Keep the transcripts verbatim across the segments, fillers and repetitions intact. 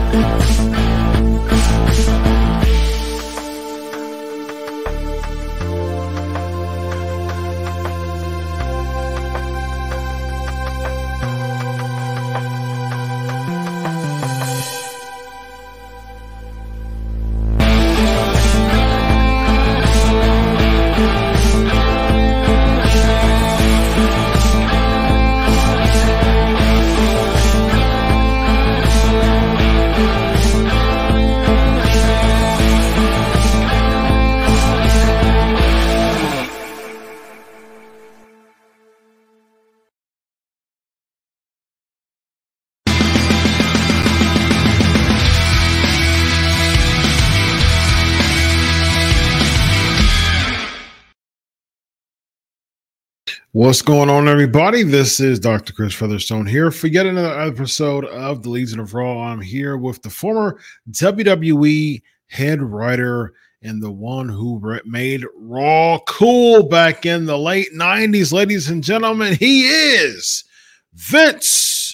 What's going on, everybody? This is Doctor Chris Featherstone here for yet another episode of the Legion of Raw. I'm here with the former W W E head writer and the one who made Raw cool back in the late nineties, ladies and gentlemen. He is Vince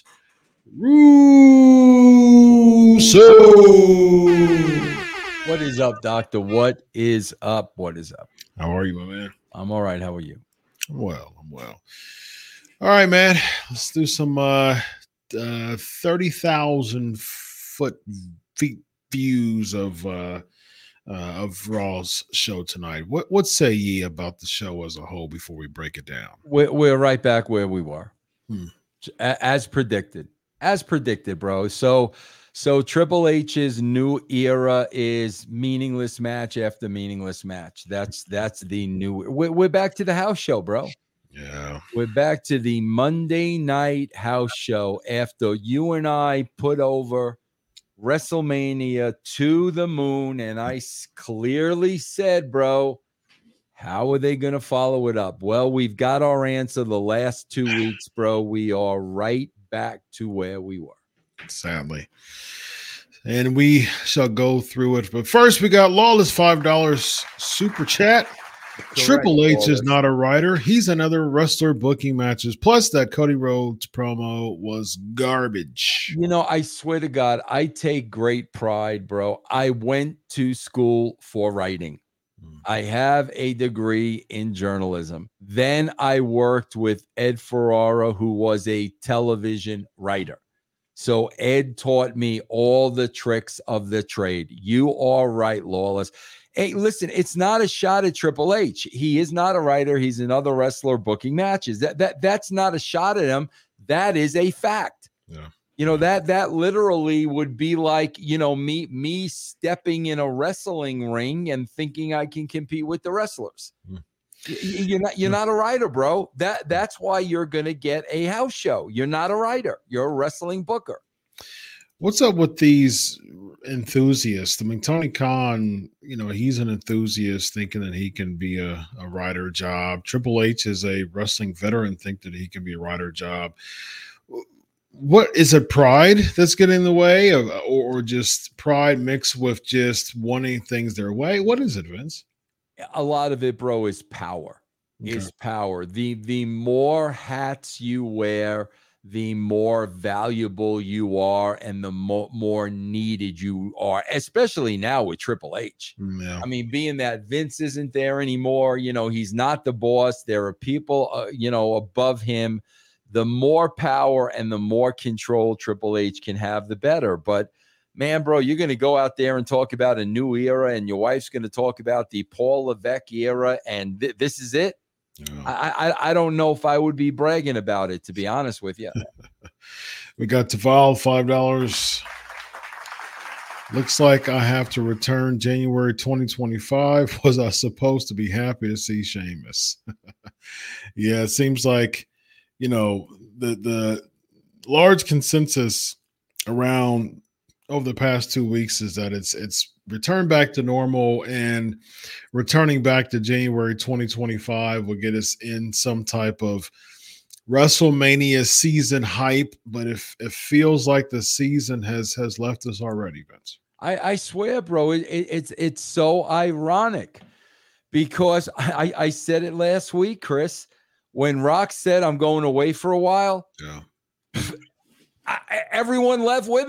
Russo. What is up, Doctor? What is up? What is up? How are you, my man? I'm all right. How are you? I'm well. I'm well. All right, man. Let's do some uh, uh, thirty thousand foot feet views of uh, uh, of Raw's show tonight. What what say ye about the show as a whole before we break it down? We're, we're right back where we were, hmm. as predicted. As predicted, bro. So, so Triple H's new era is meaningless match after meaningless match. That's that's the new. We're, we're back to the house show, bro. Yeah, we're back to the Monday night house show after you and I put over WrestleMania to the moon, and I clearly said, bro, how are they going to follow it up? Well, we've got our answer the last two weeks, bro. We are right back to where we were. Sadly. And we shall go through it. But first, we got Lawless five dollars super chat. Correct. Triple H Lawless is not a writer. He's another wrestler booking matches. Plus, that Cody Rhodes promo was garbage. You know, I swear to God, I take great pride, bro. I went to school for writing. Hmm. I have a degree in journalism. Then I worked with Ed Ferrara, who was a television writer. So Ed taught me all the tricks of the trade. You are right, Lawless. Hey, listen, it's not a shot at Triple H. He is not a writer. He's another wrestler booking matches. That that that's not a shot at him. That is a fact. Yeah. You know, that that literally would be like, you know, me me stepping in a wrestling ring and thinking I can compete with the wrestlers. Mm. You're not you're not a writer, bro. That that's why you're gonna get a house show. You're not a writer. You're a wrestling booker. What's up with these enthusiasts? I mean, Tony Khan, you know, he's an enthusiast thinking that he can be a, a writer job. Triple H is a wrestling veteran, think that he can be a writer job. What is it? Pride that's getting in the way, of, or, or just pride mixed with just wanting things their way? What is it, Vince? A lot of it, bro, is power. Okay. Is power. The the more hats you wear, the more valuable you are and the mo- more needed you are, especially now with Triple H. Yeah. I mean, being that Vince isn't there anymore, you know, he's not the boss. There are people, uh, you know, above him. The more power and the more control Triple H can have, the better. But man, bro, you're going to go out there and talk about a new era, and your wife's going to talk about the Paul Levesque era, and th- this is it. Yeah. I, I I don't know if I would be bragging about it, to be honest with you. We got Taval, five dollars. Looks like I have to return January twenty twenty-five. Was I supposed to be happy to see Sheamus? Yeah, it seems like, you know, the the large consensus around over the past two weeks is that it's it's returned back to normal, and returning back to January twenty twenty-five will get us in some type of WrestleMania season hype. But if it feels like the season has has left us already, Vince. I, I swear, bro, it, it, it's it's so ironic because I, I said it last week, Chris, when Rock said I'm going away for a while. Yeah. I, everyone left with him.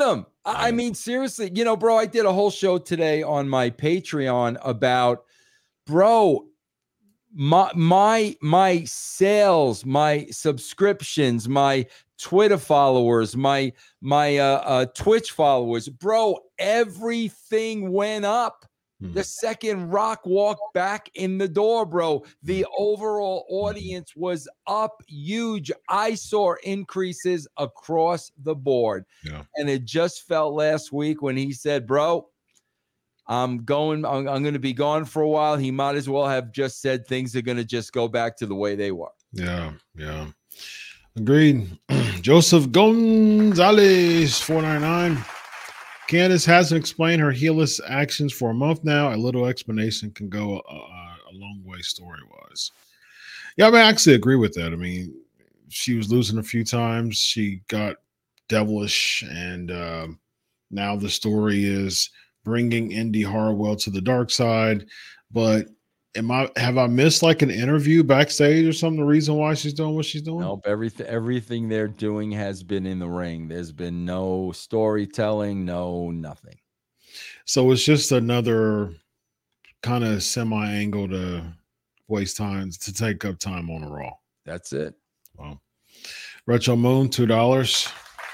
I mean, seriously, you know, bro, I did a whole show today on my Patreon about, bro, my my my sales, my subscriptions, my Twitter followers, my my uh, uh Twitch followers, bro, everything went up. The second Rock walked back in the door, bro, the overall audience was up huge. I saw increases across the board. Yeah. And it just felt last week when he said, bro, I'm going, I'm, I'm going to be gone for a while. He might as well have just said things are going to just go back to the way they were. Yeah. Yeah. Agreed. Joseph Gonzalez, four ninety-nine. Candace hasn't explained her heelless actions for a month now. A little explanation can go a, a, a long way story-wise. Yeah, I mean, I actually agree with that. I mean, she was losing a few times. She got devilish, and uh, now the story is bringing Indy Hartwell to the dark side. But am I have I missed like an interview backstage or something? The reason why she's doing what she's doing? Nope. Everything everything they're doing has been in the ring. There's been no storytelling, no nothing. So it's just another kind of semi-angle to waste time to take up time on a Raw. That's it. Well, Retro Moon, two dollars.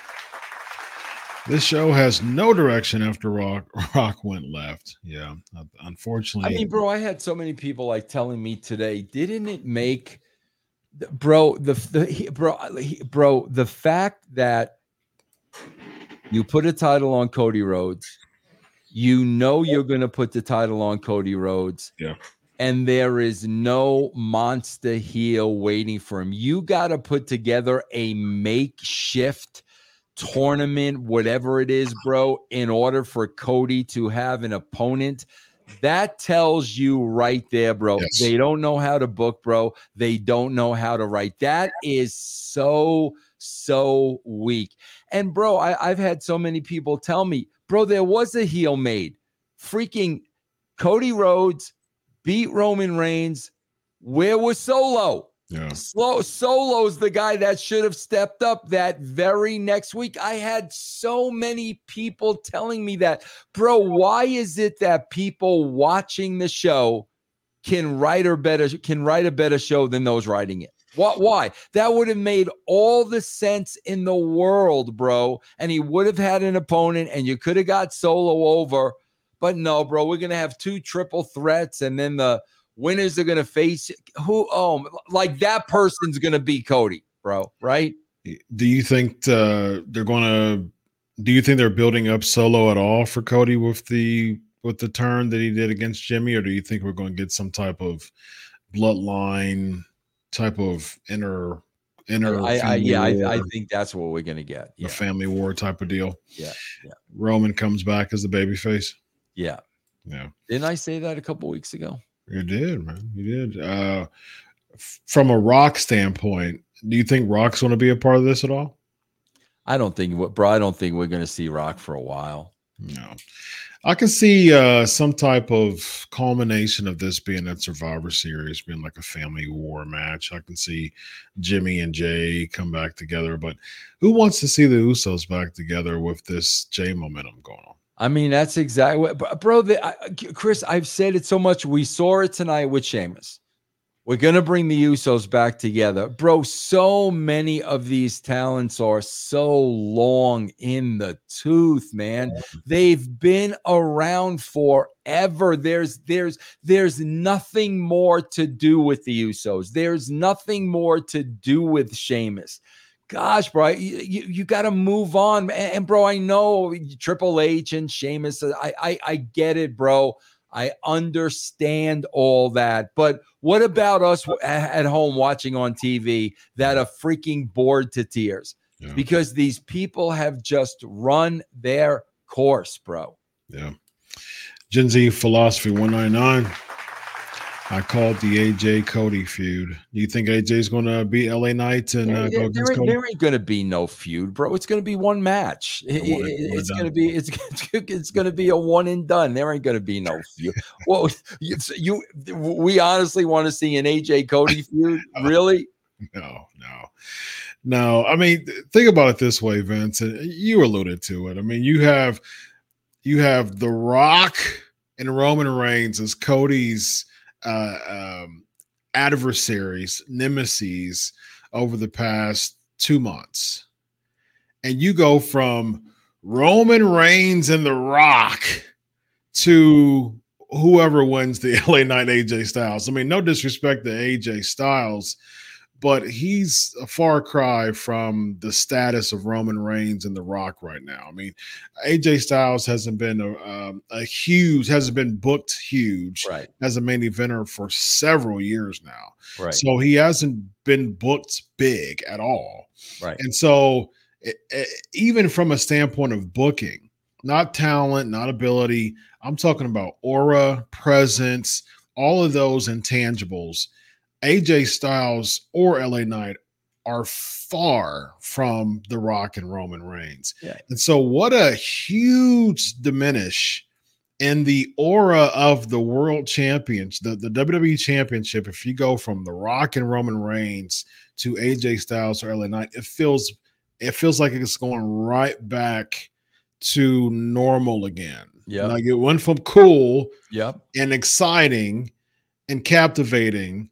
This show has no direction after Rock Rock went left. Yeah, unfortunately. I mean, bro, I had so many people like telling me today, didn't it make, bro, the, the bro, bro, the fact that you put a title on Cody Rhodes, you know you're going to put the title on Cody Rhodes. Yeah. And there is no monster heel waiting for him. You got to put together a makeshift tournament, whatever it is, bro, in order for Cody to have an opponent. That tells you right there, bro. Yes. They don't know how to book, bro. They don't know how to write. That is so, so weak. And, bro, I, I've had so many people tell me, bro, there was a heel made. Freaking Cody Rhodes beat Roman Reigns. Where was Solo? Yeah. Slow Solo's the guy that should have stepped up that very next week. I had so many people telling me that, bro, why is it that people watching the show can write or better can write a better show than those writing it? What why? That would have made all the sense in the world, bro. And he would have had an opponent and you could have got Solo over. But no, bro, we're gonna have two triple threats, and then the winners are going to face who? Oh, like that person's going to be Cody, bro. Right? Do you think uh, they're going to? Do you think they're building up Solo at all for Cody with the with the turn that he did against Jimmy, or do you think we're going to get some type of bloodline type of inner inner? I, I yeah, I, I think that's what we're going to get. Yeah. A family war type of deal. Yeah, yeah. Roman comes back as the babyface. Yeah, yeah. Didn't I say that a couple weeks ago? You did, man. You did. Uh, f- from a Rock standpoint, do you think Rock's going to be a part of this at all? I don't think, bro. I don't think we're going to see Rock for a while. No, I can see uh, some type of culmination of this being at Survivor Series, being like a family war match. I can see Jimmy and Jay come back together, but who wants to see the Usos back together with this Jay momentum going on? I mean, that's exactly what, bro. The, I, Chris, I've said it so much. We saw it tonight with Sheamus. We're going to bring the Usos back together. Bro, so many of these talents are so long in the tooth, man. They've been around forever. There's there's there's nothing more to do with the Usos. There's nothing more to do with Sheamus. Gosh, bro, you, you, you got to move on. And, and, bro, I know Triple H and Sheamus. I, I, I get it, bro. I understand all that. But what about us at home watching on T V that are freaking bored to tears? Yeah. Because these people have just run their course, bro. Yeah. Gen Z Philosophy one ninety-nine. I called the A J Cody feud. Do you think A J's going to beat L A Knight and uh, yeah, go there, against Cody? There ain't going to be no feud, bro. It's going to be one match. It, one, it, one it's going to be it's it's going to be a one and done. There ain't going to be no feud. Well, you, you we honestly want to see an A J Cody feud, really? No, no. No, I mean, think about it this way, Vince, and you alluded to it. I mean, you have you have The Rock and Roman Reigns as Cody's uh, um, adversaries, nemesis over the past two months, and you go from Roman Reigns and The Rock to whoever wins the L A Knight A J Styles. I mean, no disrespect to A J Styles, but he's a far cry from the status of Roman Reigns and The Rock right now. I mean, A J Styles hasn't been a, um, a huge, hasn't been booked huge right. as a main eventer for several years now. Right. So he hasn't been booked big at all. Right. And so it, it, even from a standpoint of booking, not talent, not ability, I'm talking about aura, presence, all of those intangibles. A J Styles or L A Knight are far from The Rock and Roman Reigns. Yeah. And so what a huge diminish in the aura of the world champions, the, the W W E championship. If you go from The Rock and Roman Reigns to A J Styles or L A Knight, it feels, it feels like it's going right back to normal again. Yeah. Like it went from cool yep. and exciting and captivating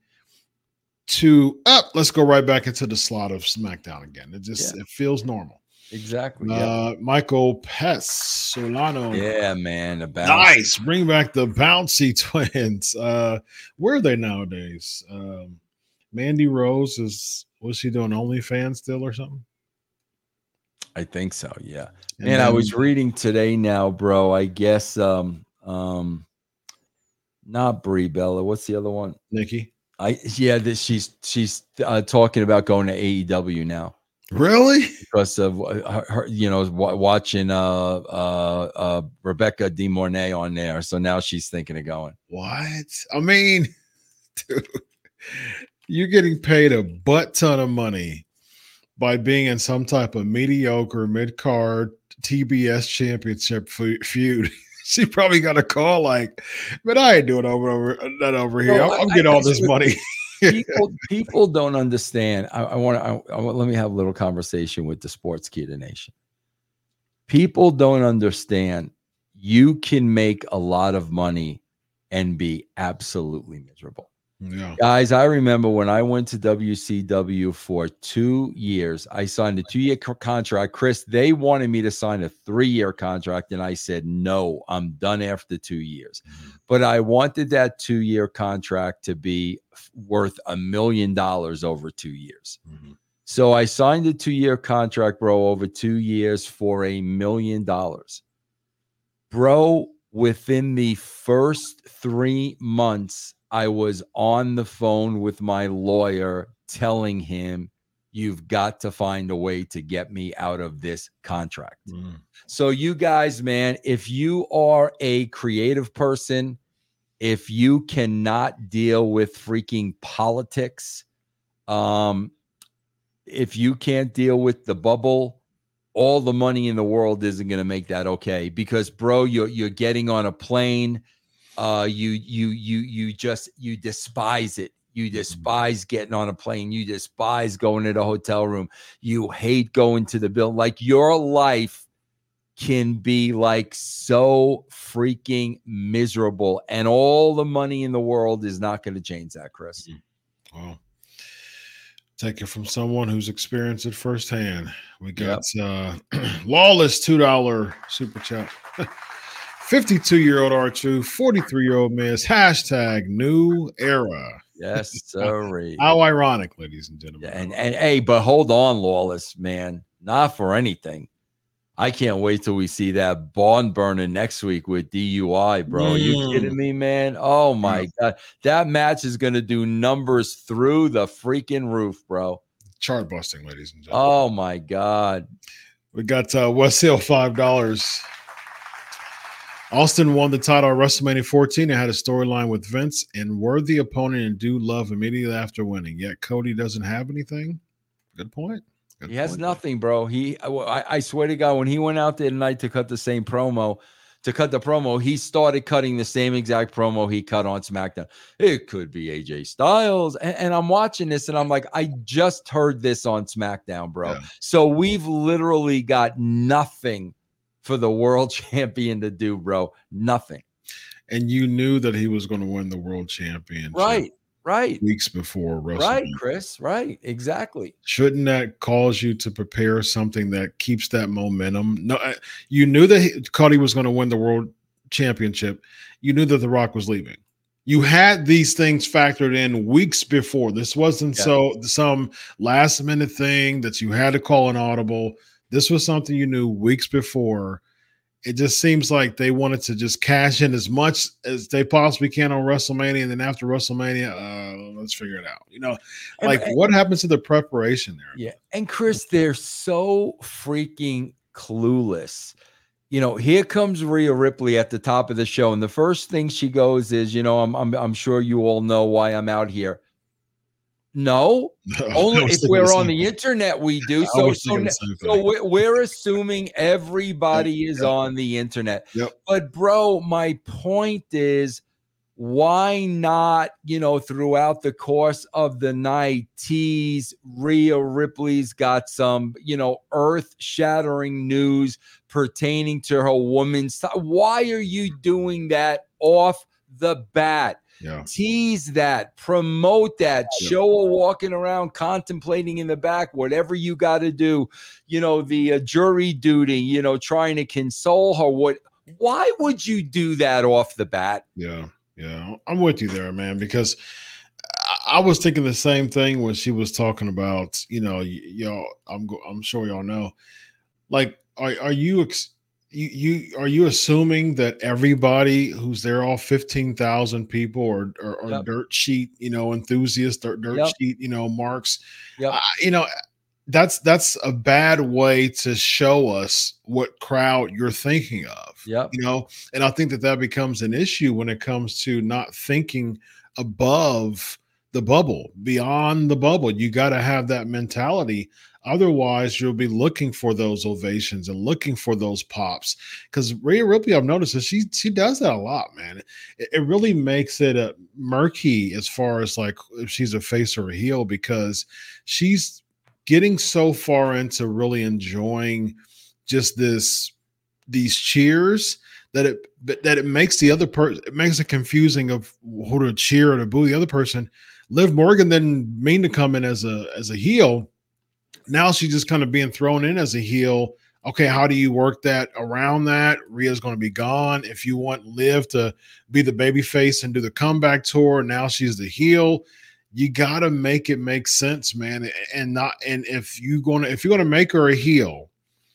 to up, oh, let's go right back into the slot of SmackDown again. It just yeah. it feels normal. Exactly. Uh, yep. Michael Pes Solano. Yeah, man. Nice. Bring back the bouncy twins. Uh, where are they nowadays? Um, Mandy Rose is was she doing OnlyFans still or something? I think so, yeah. And Man, then, I was reading today now, bro. I guess um um not Brie Bella. What's the other one? Nikki. I yeah, this she's she's uh, talking about going to A E W now. Really? Because of her, her you know, watching uh uh uh Rebecca De Mornay on there. So now she's thinking of going. What? I mean, dude, you're getting paid a butt ton of money by being in some type of mediocre mid-card T B S championship feud. She probably got a call like, "But I ain't doing over over that over here. No, I'll, I'll I, get I, all this money." people, people don't understand. I, I want to. Let me have a little conversation with the Sportskeeda Nation. People don't understand. You can make a lot of money and be absolutely miserable. Yeah. Guys, I remember when I went to W C W for two years, I signed a two-year co- contract. Chris, they wanted me to sign a three-year contract, and I said, no, I'm done after two years. Mm-hmm. But I wanted that two-year contract to be worth a million dollars over two years. Mm-hmm. So I signed a two-year contract, bro, over two years for a million dollars. Bro, within the first three months, I was on the phone with my lawyer telling him, you've got to find a way to get me out of this contract. Mm. So you guys, man, if you are a creative person, if you cannot deal with freaking politics, um, if you can't deal with the bubble, all the money in the world isn't going to make that okay. Because, bro, you're, you're getting on a plane. Uh, you, you, you, you just, you despise it. You despise getting on a plane. You despise going to the hotel room. You hate going to the bill. Like your life can be like so freaking miserable, and all the money in the world is not going to change that, Chris. Well, take it from someone who's experienced it firsthand. We got yep. uh, Lawless two dollar super chat. fifty-two-year-old R-Truth, forty-three-year-old Miz, hashtag new era. Yes, sorry. How ironic, ladies and gentlemen. Yeah, and, and hey, but hold on, Lawless, man. Not for anything. I can't wait till we see that barn burner next week with D U I, bro. Mm. Are you kidding me, man? Oh, my yeah. God. That match is going to do numbers through the freaking roof, bro. Chart busting, ladies and gentlemen. Oh, my God. We got uh, West Hill, five dollars. Austin won the title at WrestleMania fourteen and had a storyline with Vince and worthy opponent and dude love immediately after winning. Yet Cody doesn't have anything. Good point. Good he has point. nothing, bro. He, I, I swear to God, when he went out there tonight to cut the same promo, to cut the promo, he started cutting the same exact promo he cut on SmackDown. It could be A J Styles. And, and I'm watching this and I'm like, I just heard this on SmackDown, bro. Yeah. So we've literally got nothing for the world champion to do, bro. Nothing. And you knew that he was going to win the world championship. Right. Right. Weeks before WrestleMania. Right, Chris. Right. Exactly. Shouldn't that cause you to prepare something that keeps that momentum? No, you knew that he, Cody was going to win the world championship. You knew that The Rock was leaving. You had these things factored in weeks before. This wasn't yeah. so some last minute thing that you had to call an audible. This was something you knew weeks before. It just seems like they wanted to just cash in as much as they possibly can on WrestleMania. And then after WrestleMania, uh, let's figure it out. You know, like and, what happens to the preparation there? Yeah. And Chris, they're so freaking clueless. You know, here comes Rhea Ripley at the top of the show. And the first thing she goes is, you know, I'm, I'm, I'm sure you all know why I'm out here. No, only if we're on the internet, we do. So, so, so we're, we're assuming everybody is yep. on the internet. Yep. But, bro, my point is, why not, you know, throughout the course of the night, tease Rhea Ripley's got some, you know, earth-shattering news pertaining to her woman's. Why are you doing that off the bat? Yeah. Tease that, promote that, yeah. show her walking around contemplating in the back, whatever you got to do, you know, the uh, jury duty, you know, trying to console her. What? Why would you do that off the bat? Yeah, yeah, I'm with you there, man, because I, I was thinking the same thing when she was talking about, you know, y- y'all, I'm, I'm sure y'all know, like, are, are you ex- You, you are you assuming that everybody who's there, all fifteen thousand people, or or, or yep. dirt sheet, you know, enthusiasts, dirt, dirt yep. sheet, you know, marks, yep. uh, you know, that's that's a bad way to show us what crowd you're thinking of, yep. you know, and I think that that becomes an issue when it comes to not thinking above the bubble, beyond the bubble. You got to have that mentality. Otherwise, you'll be looking for those ovations and looking for those pops. Because Rhea Ripley, I've noticed that she she does that a lot, man. It, it really makes it a murky as far as like if she's a face or a heel, because she's getting so far into really enjoying just this these cheers that it that it makes the other person it makes it confusing of who to cheer or to boo the other person. Liv Morgan didn't mean to come in as a as a heel. Now she's just kind of being thrown in as a heel. Okay, how do you work that around that? Rhea's going to be gone. If you want Liv to be the baby face and do the comeback tour, now she's the heel. You got to make it make sense, man. And not and if you going to if you're going to make her a heel,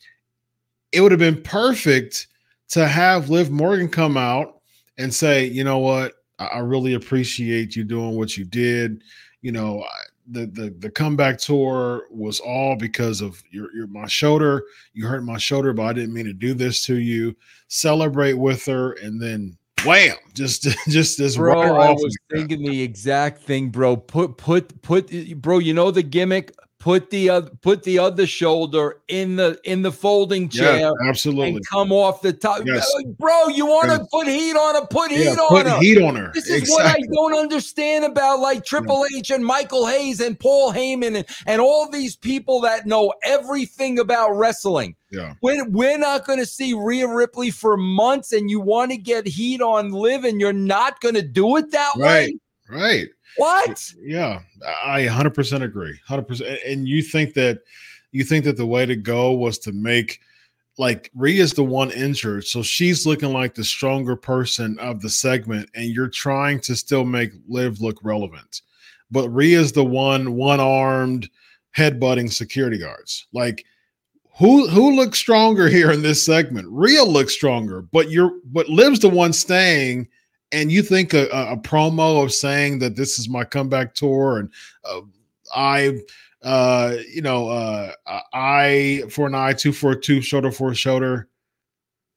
it would have been perfect to have Liv Morgan come out and say, you know what, I really appreciate you doing what you did. You know, the the the comeback tour was all because of your your my shoulder. You hurt my shoulder, but I didn't mean to do this to you. Celebrate with her, and then wham, just just this. Bro, I was thinking the exact thing, bro. Put put put, bro. You know the gimmick. Put the uh, put the other shoulder in the in the folding chair, yeah, absolutely, and come off the top. Yes. Bro, you want to yes. put heat on her? Put heat yeah, on put her. Heat on her. This is exactly. what I don't understand about like Triple yeah. H and Michael Hayes and Paul Heyman and, and all these people that know everything about wrestling. Yeah, when we're not going to see Rhea Ripley for months, and you want to get heat on Liv, and you're not going to do it that right. way, right? What? Yeah, I one hundred percent agree. one hundred percent. And you think that you think that the way to go was to make like Rhea's the one injured, so she's looking like the stronger person of the segment, and you're trying to still make Liv look relevant. But Rhea's the one one-armed headbutting security guards. Like who who looks stronger here in this segment? Rhea looks stronger, but you're but Liv's the one staying. And you think a, a promo of saying that this is my comeback tour and uh, I, uh, you know, uh, I for an eye, two for a two, shoulder for a shoulder.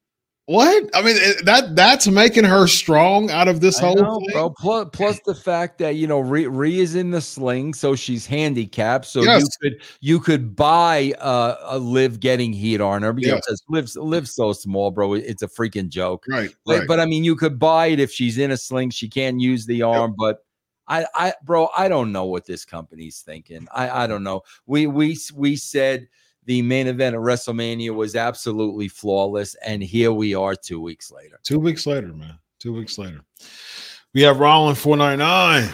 What? I mean, that that's making her strong out of this I whole know, thing, bro. Plus, plus the fact that you know Rhea, Rhea is in the sling, so she's handicapped. So yes, you could you could buy uh, a Liv getting heat on her, you know, yes, because Liv's Liv's so small, bro. It's a freaking joke. right, But, right. but I mean, you could buy it if she's in a sling. She can't use the arm, Yep. but. I, I, bro, I don't know what this company's thinking. I, I don't know. We, we, we said the main event of WrestleMania was absolutely flawless, and here we are two weeks later. Two weeks later, man. Two weeks later, we have Rollins four ninety-nine.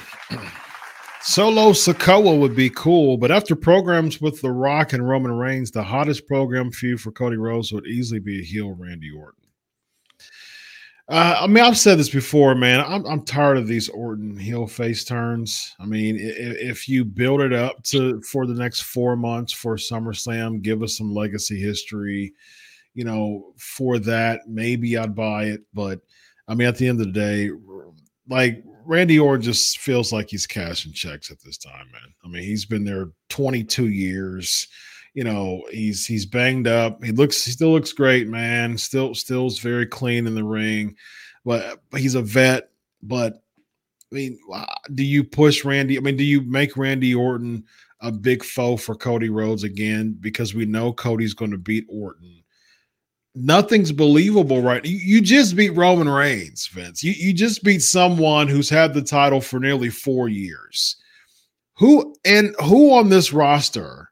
Solo Sikoa would be cool, but after programs with The Rock and Roman Reigns, the hottest program feud for Cody Rhodes would easily be a heel Randy Orton. Uh, I mean, I've said this before, man. I'm I'm tired of these Orton heel face turns. I mean, if, if you build it up to for the next four months for SummerSlam, give us some legacy history, you know, for that, maybe I'd buy it. But I mean, at the end of the day, like Randy Orton just feels like he's cashing checks at this time, man. I mean, he's been there twenty-two years. You know, he's he's banged up. He looks he still looks great, man. Still still's very clean in the ring, but, but he's a vet. But I mean, do you push Randy? I mean, do you make Randy Orton a big foe for Cody Rhodes again? Because we know Cody's going to beat Orton. Nothing's believable, right? You, you just beat Roman Reigns, Vince. You you just beat someone who's had the title for nearly four years. Who and who on this roster,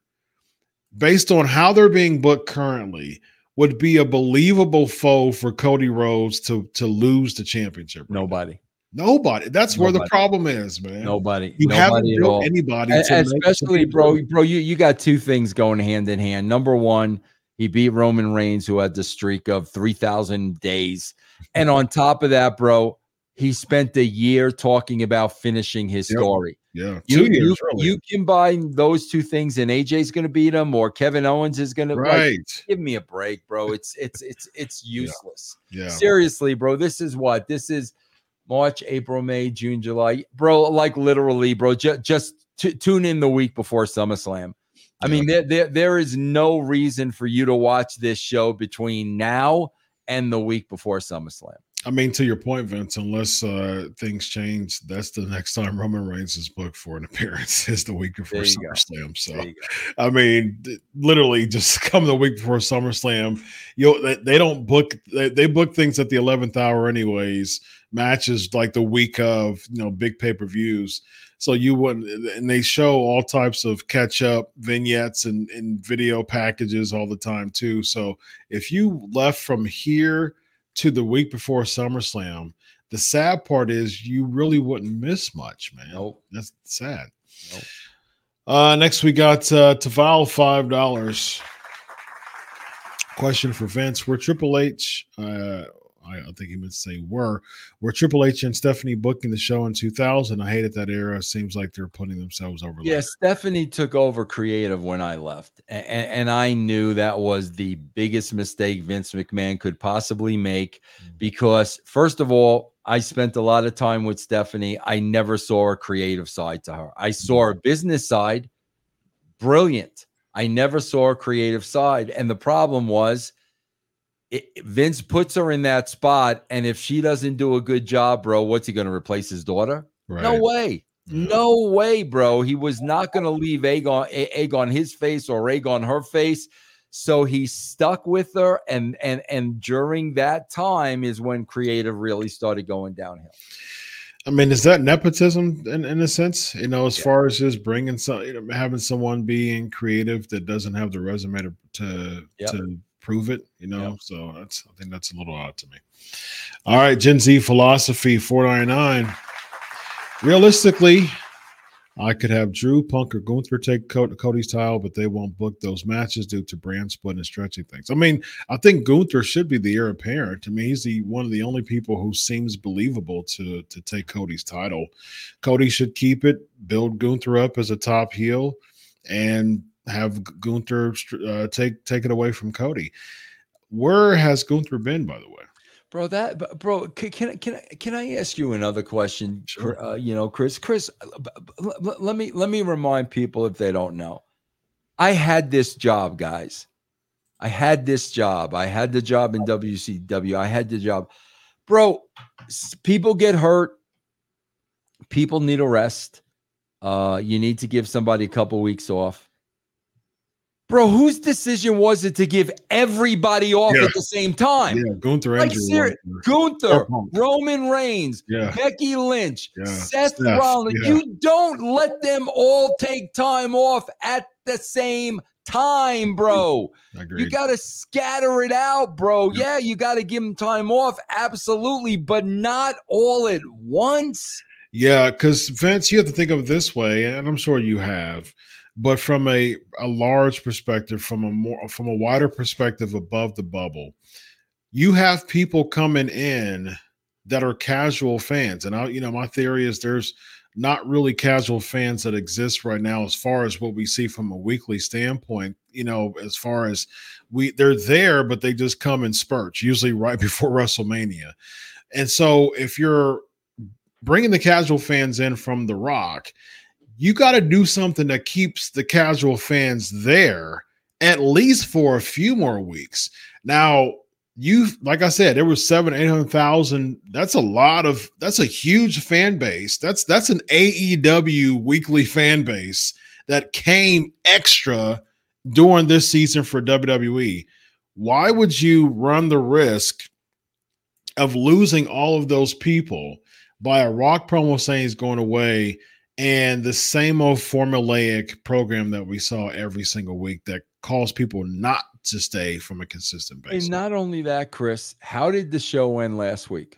based on how they're being booked currently, would be a believable foe for Cody Rhodes to, to lose the championship? Right Nobody. Now? Nobody. That's Nobody. where the problem is, man. Nobody. You Nobody haven't at built all. anybody. A- to especially, bro, bro, you, you got two things going hand in hand. Number one, he beat Roman Reigns, who had the streak of three thousand days. And on top of that, bro, he spent a year talking about finishing his Yep. story. Yeah, You, two years. you, you combine those two things, and A J's going to beat him, or Kevin Owens is going to. Right. Like, give me a break, bro. It's it's it's it's useless. Yeah. Seriously, bro. This is what this is. March, April, May, June, July, bro. Like literally, bro. Ju- just t- tune in the week before SummerSlam. I Yeah. mean, there, there there is no reason for you to watch this show between now and the week before SummerSlam. I mean, to your point, Vince, unless uh, things change, that's the next time Roman Reigns is booked for an appearance is the week before There you go. SummerSlam. So, There you go. I mean, th- literally just come the week before SummerSlam. You know, they, they don't book, they, they book things at the eleventh hour anyways, matches like the week of, you know, big pay-per-views. So you wouldn't, and they show all types of catch-up vignettes and, and video packages all the time too. So if you left from here to the week before SummerSlam, the sad part is you really wouldn't miss much, man. Nope. That's sad. Nope. Uh, next we got uh, Taval, five dollars. Question for Vince: Were Triple H? Uh, I, I think he meant to say were. Were Triple H and Stephanie booking the show in two thousand? I hated that era. It seems like they're putting themselves over. Yeah, later. Stephanie took over creative when I left, and, and I knew that was the biggest mistake Vince McMahon could possibly make, because first of all, I spent a lot of time with Stephanie. I never saw a creative side to her. I saw a business side, brilliant. I never saw a creative side, and the problem was it, Vince puts her in that spot, and if she doesn't do a good job, bro, what's he going to replace his daughter? Right. No way. Yeah. No way, bro. He was not going to leave egg on, egg on his face or egg on her face. So he stuck with her. And, and, and during that time is when creative really started going downhill. I mean, is that nepotism in, in a sense? You know, as Yeah. far as just bringing some, you know, having someone being creative that doesn't have the resume to to, Yep. to prove it, you know? Yep. So that's, I think that's a little odd to me. All right, Gen Z Philosophy four ninety-nine. Realistically, I could have Drew, Punk, or Gunther take Cody's title, but they won't book those matches due to brand split and stretching things. I mean, I think Gunther should be the heir apparent. I mean, he's the one of the only people who seems believable to, to take Cody's title. Cody should keep it, build Gunther up as a top heel, and have Gunther uh, take take it away from Cody. Where has Gunther been, by the way? Bro, that bro, can can can can I ask you another question? Sure. Uh, you know, Chris, Chris, let me let me remind people if they don't know. I had this job, guys. I had this job. I had the job in W C W. I had the job. Bro, people get hurt. People need a rest. Uh, you need to give somebody a couple weeks off. Bro, whose decision was it to give everybody off yeah. at the same time? Yeah, Gunther, like ser- Gunther, Roman Reigns, yeah. Becky Lynch, yeah. Seth, Steph, Rollins. Yeah. You don't let them all take time off at the same time, bro. Agreed. You got to scatter it out, bro. Yeah, yeah you got to give them time off. Absolutely, but not all at once. Yeah, because Vince, you have to think of it this way, and I'm sure you have. But from a, a large perspective, from a more from a wider perspective above the bubble, you have people coming in that are casual fans. And I, you know, my theory is there's not really casual fans that exist right now as far as what we see from a weekly standpoint, you know, as far as we they're there, but they just come in spurts, usually right before WrestleMania. And so if you're bringing the casual fans in from The Rock, you got to do something that keeps the casual fans there at least for a few more weeks. Now, you, like I said, there was seven, eight hundred thousand. That's a lot of. That's a huge fan base. That's that's an A E W weekly fan base that came extra during this season for W W E. Why would you run the risk of losing all of those people by a Rock promo saying he's going away? And the same old formulaic program that we saw every single week that caused people not to stay from a consistent basis. And not only that, Chris, how did the show end last week?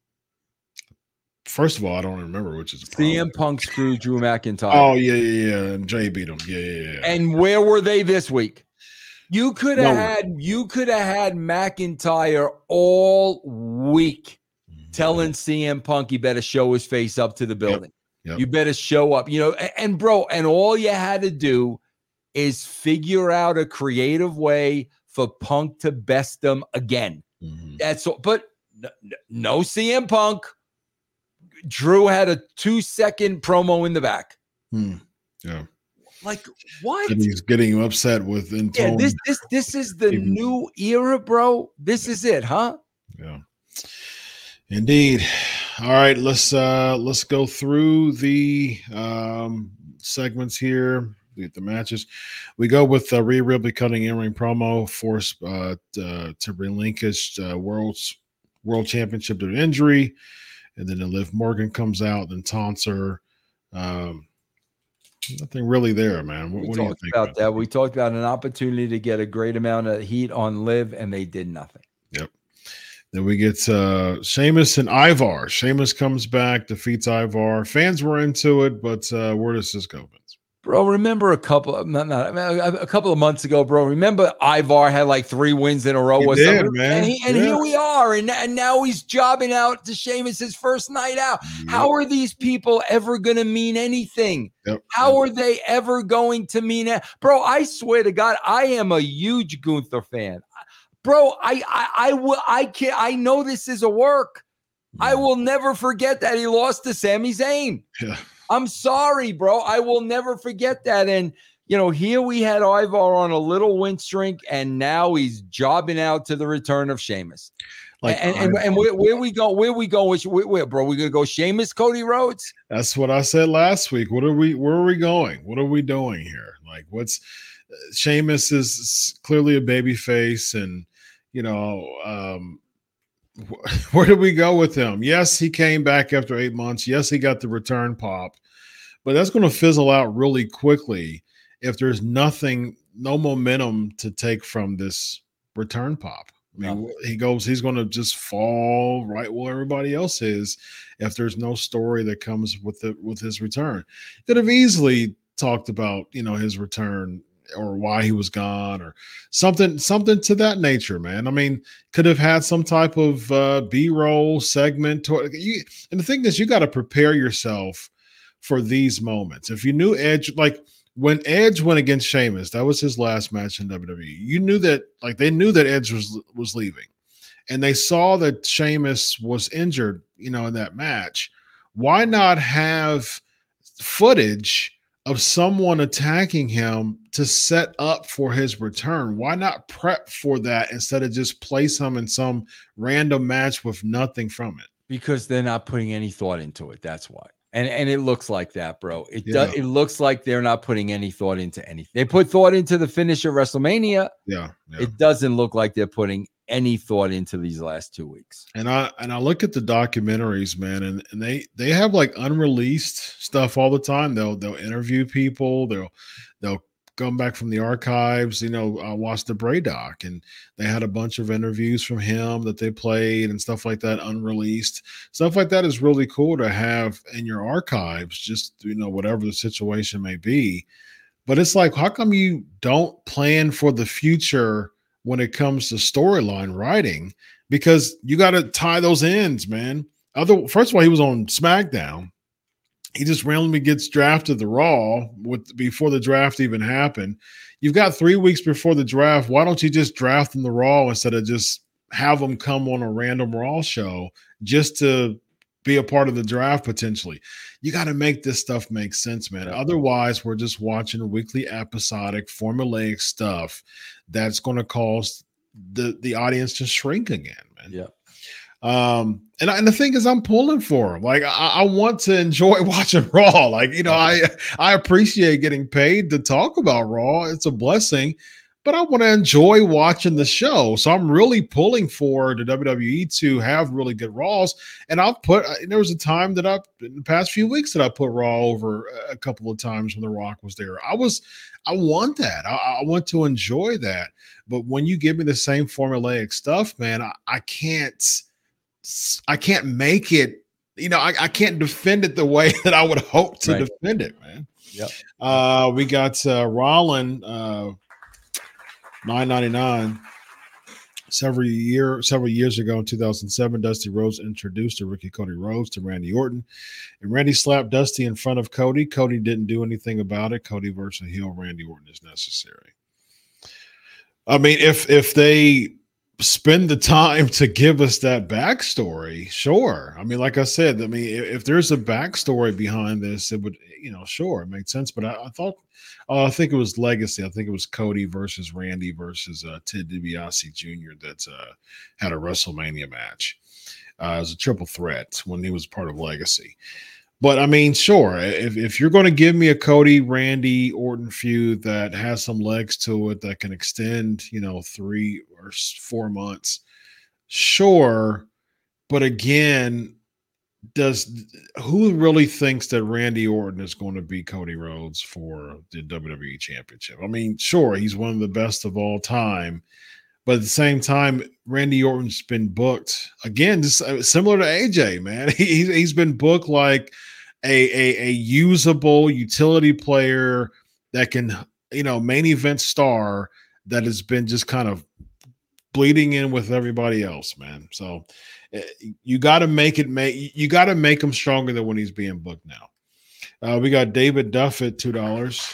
First of all, I don't remember, which is a C M Punk screwed Drew McIntyre. Oh, yeah, yeah, yeah. And Jay beat him. Yeah, yeah, yeah. And where were they this week? You could have no. had you could have had McIntyre all week mm-hmm. telling C M Punk he better show his face up to the building. Yep. Yep. You better show up, you know, and, and bro, and all you had to do is figure out a creative way for Punk to best them again. Mm-hmm. That's all. But no, no C M Punk. Drew had a two second promo in the back. Hmm. Yeah. Like what? And he's getting upset with. Yeah. This this this is the Even, new era, bro. This is it, huh? Yeah. Indeed. All right, let's uh let's go through the um segments here. Get the matches. We go with uh, Rhea Ripley cutting in-ring promo, forced uh, to, to relinquish uh, world's world championship due to injury, and then Liv Morgan comes out and taunts her. Um, nothing really there, man. What, we what talked do you think about, about that? We talked about an opportunity to get a great amount of heat on Liv, and they did nothing. Yep. Then we get uh, Sheamus and Ivar. Sheamus comes back, defeats Ivar. Fans were into it, but uh, where does this go, Vince? Bro, remember a couple of not, not, a couple of months ago, bro. Remember Ivar had like three wins in a row, or something, man. and, he, and yeah. here we are, and, and now he's jobbing out to Sheamus his first night out. Yep. How are these people ever going to mean anything? Yep. How are they ever going to mean it, bro? I swear to God, I am a huge Gunther fan. Bro, I I I will I can't I know this is a work. Yeah. I will never forget that he lost to Sami Zayn. Yeah. I'm sorry, bro. I will never forget that. And you know, here we had Ivar on a little win streak, and now he's jobbing out to the return of Sheamus. Like, and and, and where, where we go? Where we go? Which where, where, bro? We gonna go Sheamus, Cody Rhodes? That's what I said last week. What are we? Where are we going? What are we doing here? Like, what's Sheamus is clearly a baby face, and you know, um, wh- where did we go with him? Yes, he came back after eight months. Yes, he got the return pop, but that's going to fizzle out really quickly if there's nothing, no momentum to take from this return pop. I mean, no. he goes, he's going to just fall right where everybody else is if there's no story that comes with the with his return. Could have easily talked about, you know, his return or why he was gone or something, something to that nature, man. I mean, could have had some type of uh, B-roll segment. To, you, and the thing is, you got to prepare yourself for these moments. If you knew Edge, like when Edge went against Sheamus, that was his last match in W W E. You knew that, like they knew that Edge was was leaving, and they saw that Sheamus was injured, you know, in that match. Why not have footage of someone attacking him to set up for his return. Why not prep for that instead of just place him in some random match with nothing from it? Because they're not putting any thought into it. That's why. And and it looks like that, bro. It Yeah. does. It looks like they're not putting any thought into anything. They put thought into the finish of WrestleMania. Yeah, yeah. It doesn't look like they're putting any thought into these last two weeks. And I and I look at the documentaries, man, and, and they they have like unreleased stuff all the time. They'll they'll interview people. They'll they'll come back from the archives. You know, I watched the Bray doc, and they had a bunch of interviews from him that they played and stuff like that, unreleased stuff like that is really cool to have in your archives. Just, you know, whatever the situation may be. But it's like, how come you don't plan for the future when it comes to storyline writing? Because you got to tie those ends, man. Other first of all, he was on SmackDown. He just randomly gets drafted to Raw with before the draft even happened. You've got three weeks before the draft. Why don't you just draft him to Raw instead of just have him come on a random Raw show just to be a part of the draft potentially? You got to make this stuff make sense, man. Otherwise, we're just watching weekly episodic formulaic stuff that's going to cause the the audience to shrink again, man. Yeah. Um, and, and the thing is, I'm pulling for him. Like, I, I want to enjoy watching Raw. Like, you know, I I appreciate getting paid to talk about Raw. It's a blessing, but I want to enjoy watching the show. So I'm really pulling for the W W E to have really good Raws. And I've put, there was a time that I, in the past few weeks, that I put Raw over a couple of times when The Rock was there. I was, I want that. I, I want to enjoy that. But when you give me the same formulaic stuff, man, I, I can't, I can't make it, you know, I, I can't defend it the way that I would hope to right. defend it, man. Yep. Uh, we got uh, Rollin, uh, nine ninety-nine. Several year, several years ago in two thousand seven, Dusty Rhodes introduced a rookie Cody Rhodes to Randy Orton, and Randy slapped Dusty in front of Cody. Cody didn't do anything about it. Cody versus heel Randy Orton is necessary. I mean, if if they spend the time to give us that backstory, sure. I mean, like I said, I mean, if, if there's a backstory behind this, it would, you know, sure, it makes sense. But I, I thought, uh, I think it was Legacy. I think it was Cody versus Randy versus uh, Ted DiBiase Junior that uh, had a WrestleMania match. Uh, it was a triple threat when he was part of Legacy. But I mean, sure, if, if you're going to give me a Cody, Randy, Orton feud that has some legs to it that can extend, you know, three or four months, sure. But again, does who really thinks that Randy Orton is going to be Cody Rhodes for the W W E Championship? I mean, sure, he's one of the best of all time. But at the same time, Randy Orton's been booked again, just similar to A J, man. He, he's been booked like a, a, a usable utility player that can, you know, main event star that has been just kind of bleeding in with everybody else, man. So you got to make it, make you got to make him stronger than when he's being booked now. Uh, we got David Duff at two dollars.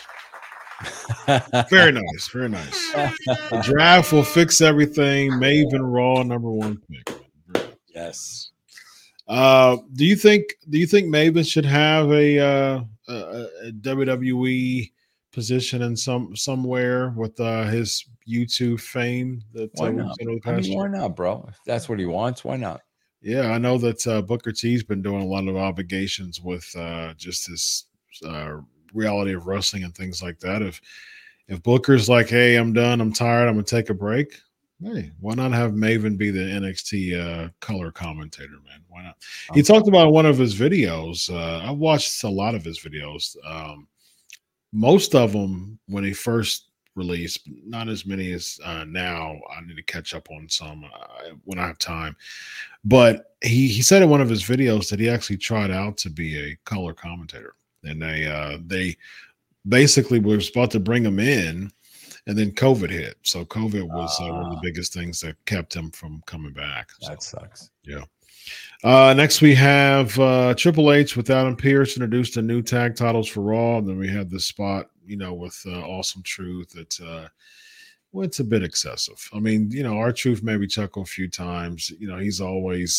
Very nice, very nice. The draft will fix everything. Maven Raw number one pick. Yes. Uh, do you think? Do you think Maven should have a, uh, a, a W W E position in some somewhere with uh, his YouTube fame? That why uh, not? I mean, why not, bro? If that's what he wants, why not? Yeah, I know that uh, Booker T's been doing a lot of obligations with uh, just his uh, reality of wrestling and things like that. If if Booker's like, hey, I'm done, I'm tired, I'm gonna take a break. Hey, why not have Maven be the N X T uh, color commentator, man? Why not? He talked about one of his videos. Uh, I watched a lot of his videos. Um, most of them when he first released, not as many as uh, now. I need to catch up on some uh, when I have time. But he he said in one of his videos that he actually tried out to be a color commentator, and they uh, they basically was about to bring him in. And then COVID hit. So COVID was uh, one of the biggest things that kept him from coming back. So, that sucks. Yeah. Uh, next, we have uh, Triple H with Adam Pearce introduced a new tag titles for Raw. And then we have this spot, you know, with uh, Awesome Truth that, uh, well, it's a bit excessive. I mean, you know, R-Truth maybe chuckle a few times. You know, he's always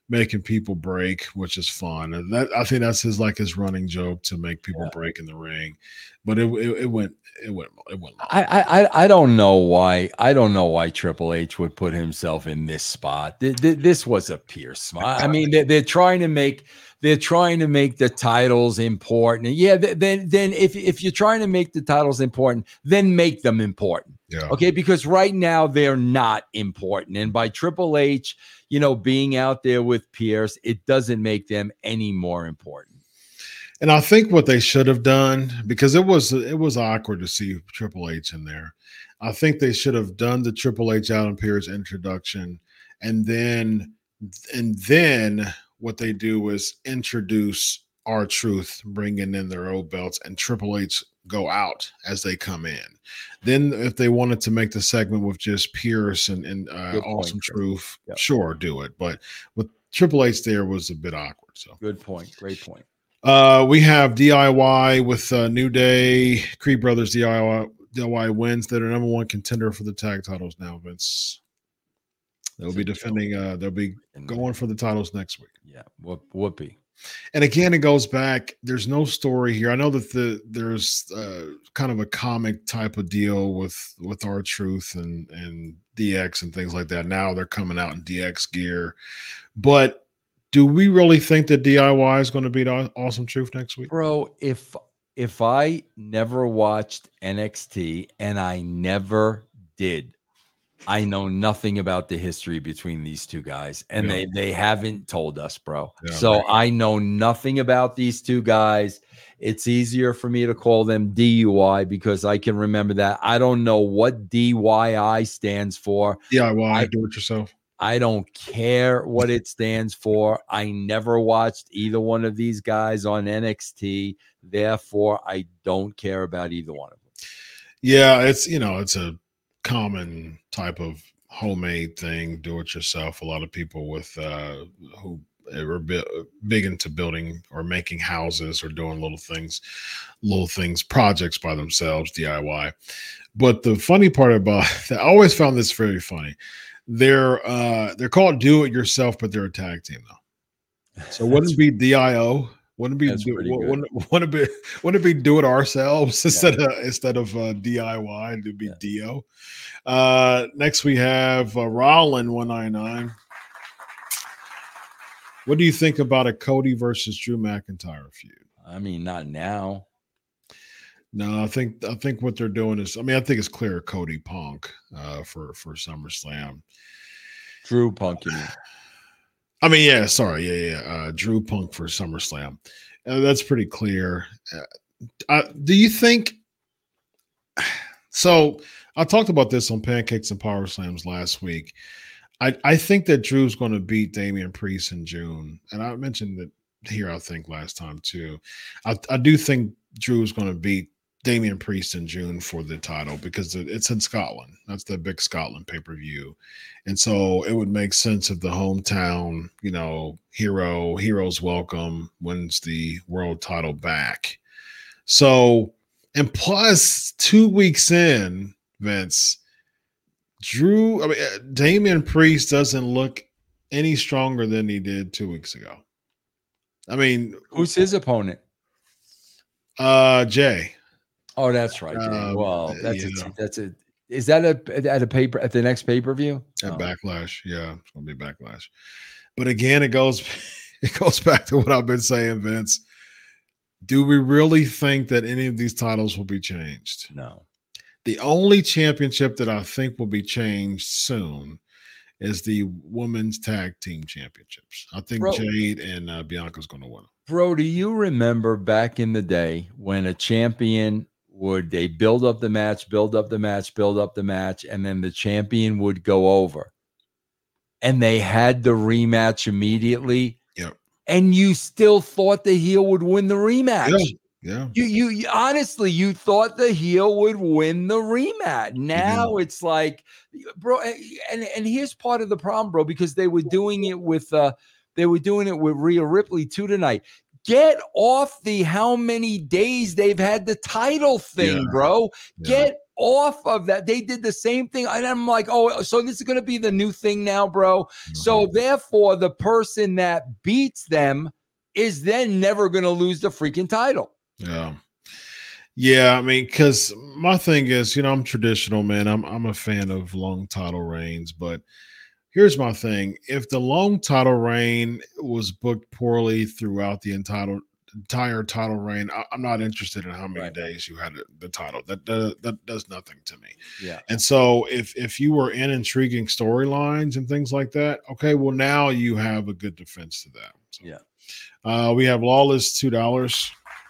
making people break, which is fun. And that I think that's his like his running joke to make people Yeah. break in the ring. But it, it, it went it went it went long. I, I I don't know why I don't know why Triple H would put himself in this spot. Th- th- This was a Pierce spot. I mean, they're, they're trying to make they're trying to make the titles important. And yeah, th- then then if if you're trying to make the titles important, then make them important. Yeah. Okay, because right now they're not important. And by Triple H, you know, being out there with Pierce, it doesn't make them any more important. And I think what they should have done, because it was it was awkward to see Triple H in there. I think they should have done the Triple H Adam Pearce introduction, and then and then what they do is introduce R-Truth, bringing in their old belts, and Triple H go out as they come in. Then, if they wanted to make the segment with just Pierce and, and uh, Awesome Truth, yep. Sure, do it. But with Triple H there was a bit awkward. So good point. Great point. Uh, we have D I Y with uh, New Day, Creed Brothers. D I Y D I Y wins. They're the number one contender for the tag titles now, Vince. They'll be defending. Uh, they'll be going for the titles next week. Yeah, whoop, whoopee. And again, it goes back. There's no story here. I know that the there's uh, kind of a comic type of deal with with R-Truth and and D X and things like that. Now they're coming out in D X gear, but do we really think that D I Y is going to beat Awesome Truth next week? Bro, if if I never watched N X T, and I never did, I know nothing about the history between these two guys, and yeah. they they haven't told us, bro. Yeah, so right. I know nothing about these two guys. It's easier for me to call them D U I because I can remember that. I don't know what D Y I stands for. D I Y, do it yourself. I don't care what it stands for. I never watched either one of these guys on N X T. Therefore, I don't care about either one of them. Yeah, it's, you know, it's a common type of homemade thing, do it yourself. A lot of people with uh, who are big into building or making houses or doing little things, little things, projects by themselves, D I Y. But the funny part about that, I always found this very funny. They're uh they're called do it yourself, but they're a tag team though. So wouldn't it be D I O? Wouldn't it be do, wouldn't, wouldn't it be wouldn't it be do it ourselves yeah. instead of instead of uh, D I Y? It'd be yeah. D O. Uh, next we have uh, Rollin one ninety-nine. What do you think about a Cody versus Drew McIntyre feud? I mean, not now. No, I think I think what they're doing is, I mean, I think it's clear Cody Punk uh, for for SummerSlam. Drew Punk, you mean? I mean, yeah, sorry, yeah, yeah. Uh, Drew Punk for SummerSlam. Uh, that's pretty clear. Uh, uh, do you think? So I talked about this on Pancakes and Power Slams last week. I I think that Drew's going to beat Damian Priest in June, and I mentioned that here. I think last time too. I I do think Drew's going to beat Damian Priest in June for the title because it's in Scotland. That's the big Scotland pay-per-view. And so it would make sense if the hometown, you know, hero, heroes welcome wins the world title back. So, and plus two weeks in, Vince, Drew, I mean, Damian Priest doesn't look any stronger than he did two weeks ago. I mean, who's his opponent? Uh, Jay. Oh, that's right. Um, well, that's a, that's a. Is that a at a paper at the next pay per view? At oh. Backlash, yeah, it's gonna be Backlash. But again, it goes it goes back to what I've been saying, Vince. Do we really think that any of these titles will be changed? No. The only championship that I think will be changed soon is the women's tag team championships. I think Bro. Jade and uh, Bianca's going to win. Bro, do you remember back in the day when a champion would they build up the match, build up the match, build up the match, and then the champion would go over, and they had the rematch immediately. Yep. And you still thought the heel would win the rematch. Yeah. Yeah. You, you, you honestly, you thought the heel would win the rematch. Now mm-hmm. it's like, bro, and, and here's part of the problem, bro, because they were doing it with, uh, they were doing it with Rhea Ripley too tonight. Get off the how many days they've had the title thing, yeah. bro. Yeah. Get off of that. They did the same thing. And I'm like, oh, so this is going to be the new thing now, bro. Mm-hmm. So therefore, the person that beats them is then never going to lose the freaking title. Yeah. Yeah, I mean, because my thing is, you know, I'm traditional, man. I'm I'm a fan of long title reigns, but here's my thing. If the long title reign was booked poorly throughout the entire entire title reign, I, I'm not interested in how many right. days you had the title. That, that that does nothing to me. Yeah. And so if if you were in intriguing storylines and things like that, okay, well now you have a good defense to that. So, yeah. Uh, we have Lawless two dollars.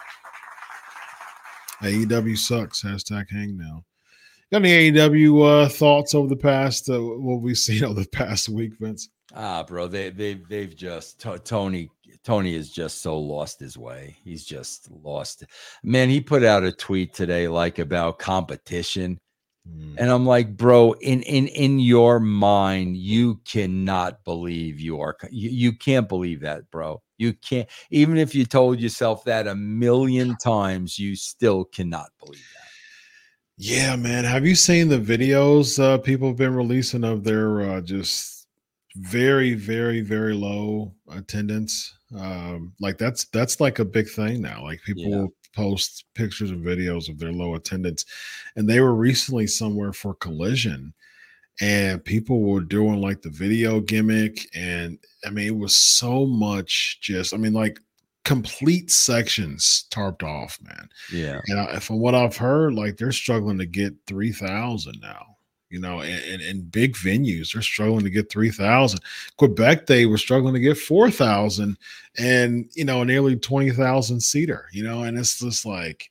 A E W sucks. Hashtag hang now. Got any A E W uh, thoughts over the past uh, what we've seen over the past week, Vince? Ah, bro, they they they've just t- Tony Tony is just so lost his way. He's just lost. Man, he put out a tweet today like about competition, mm. and I'm like, bro, in in in your mind, you cannot believe you are. You, you can't believe that, bro. You can't. Even if you told yourself that a million times, you still cannot believe that. Yeah, man. Have you seen the videos uh, people have been releasing of their uh, just very, very, very low attendance? Um, like that's that's like a big thing now. Like people yeah. post pictures and videos of their low attendance, and they were recently somewhere for Collision, and people were doing like the video gimmick, and I mean it was so much just. I mean like. complete sections tarped off, man. Yeah. And I, from what I've heard, like they're struggling to get three thousand now, you know, and in big venues, they're struggling to get three thousand. Quebec, they were struggling to get four thousand and, you know, nearly twenty thousand seater, you know, and it's just like,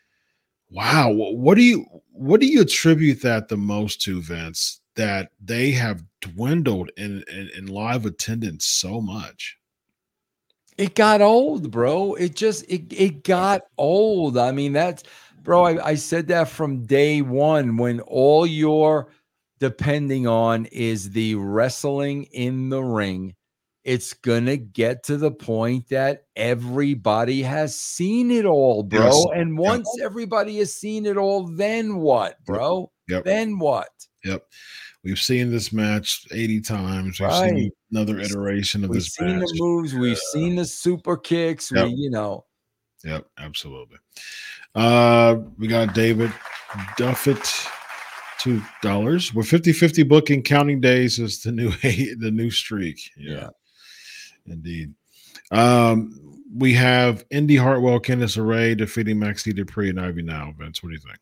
wow. What do you, what do you attribute that the most to, Vince, that they have dwindled in, in, in live attendance so much? It got old, bro. It just it it got old. I mean, that's bro. I, I said that from day one when all you're depending on is the wrestling in the ring. It's gonna get to the point that everybody has seen it all, bro. Yes. And once yep. everybody has seen it all, then what, bro? Yep. Yep. Then what? Yep. We've seen this match eighty times. We've right. seen another iteration of we've this seen match. the moves. We've uh, seen the super kicks. Yep. We, you know. Yep, absolutely. Uh, we got David Duffett, two dollars. We're fifty-fifty booking. Counting days is the new the new streak. Yeah, yeah. Indeed. Um, we have Indy Hartwell, Candice LeRae defeating Maxie Dupree and Ivy Now. Vince, what do you think?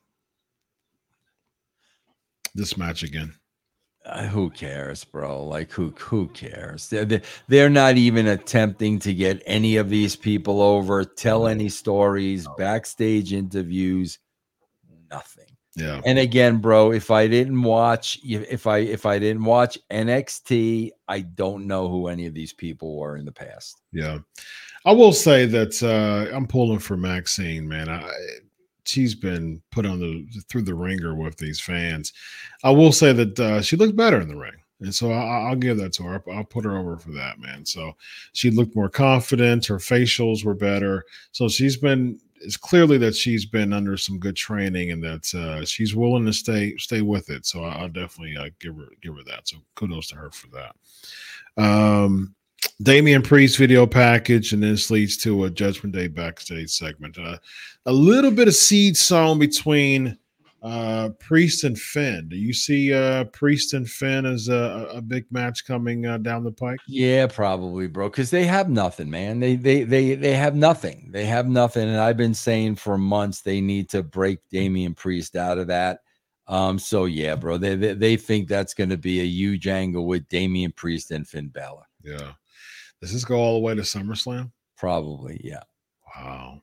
This match again. Uh, who cares, bro? Like, who who cares? They're, they're not even attempting to get any of these people over, tell any stories, backstage interviews, nothing. Yeah. And again, bro, if I didn't watch, if I if I didn't watch N X T, I don't know who any of these people were in the past. Yeah. I will say that uh, I'm pulling for Maxine, man. I She's been put on the through the ringer with these fans. I will say that uh, she looked better in the ring, and so I, I'll give that to her. I'll put her over for that, man. So she looked more confident. Her facials were better. So she's been. It's clearly that she's been under some good training, and that uh, she's willing to stay stay with it. So I'll definitely uh, give her give her that. So kudos to her for that. Um, Damian Priest video package, and this leads to a Judgment Day backstage segment. Uh, a little bit of seed sown between uh, Priest and Finn. Do you see uh, Priest and Finn as a, a big match coming uh, down the pike? Yeah, probably, bro. Because they have nothing, man. They they they they have nothing. They have nothing. And I've been saying for months they need to break Damian Priest out of that. Um. So yeah, bro. They they, they think that's going to be a huge angle with Damian Priest and Finn Balor. Yeah. Does this go all the way to SummerSlam? Probably, yeah. Wow.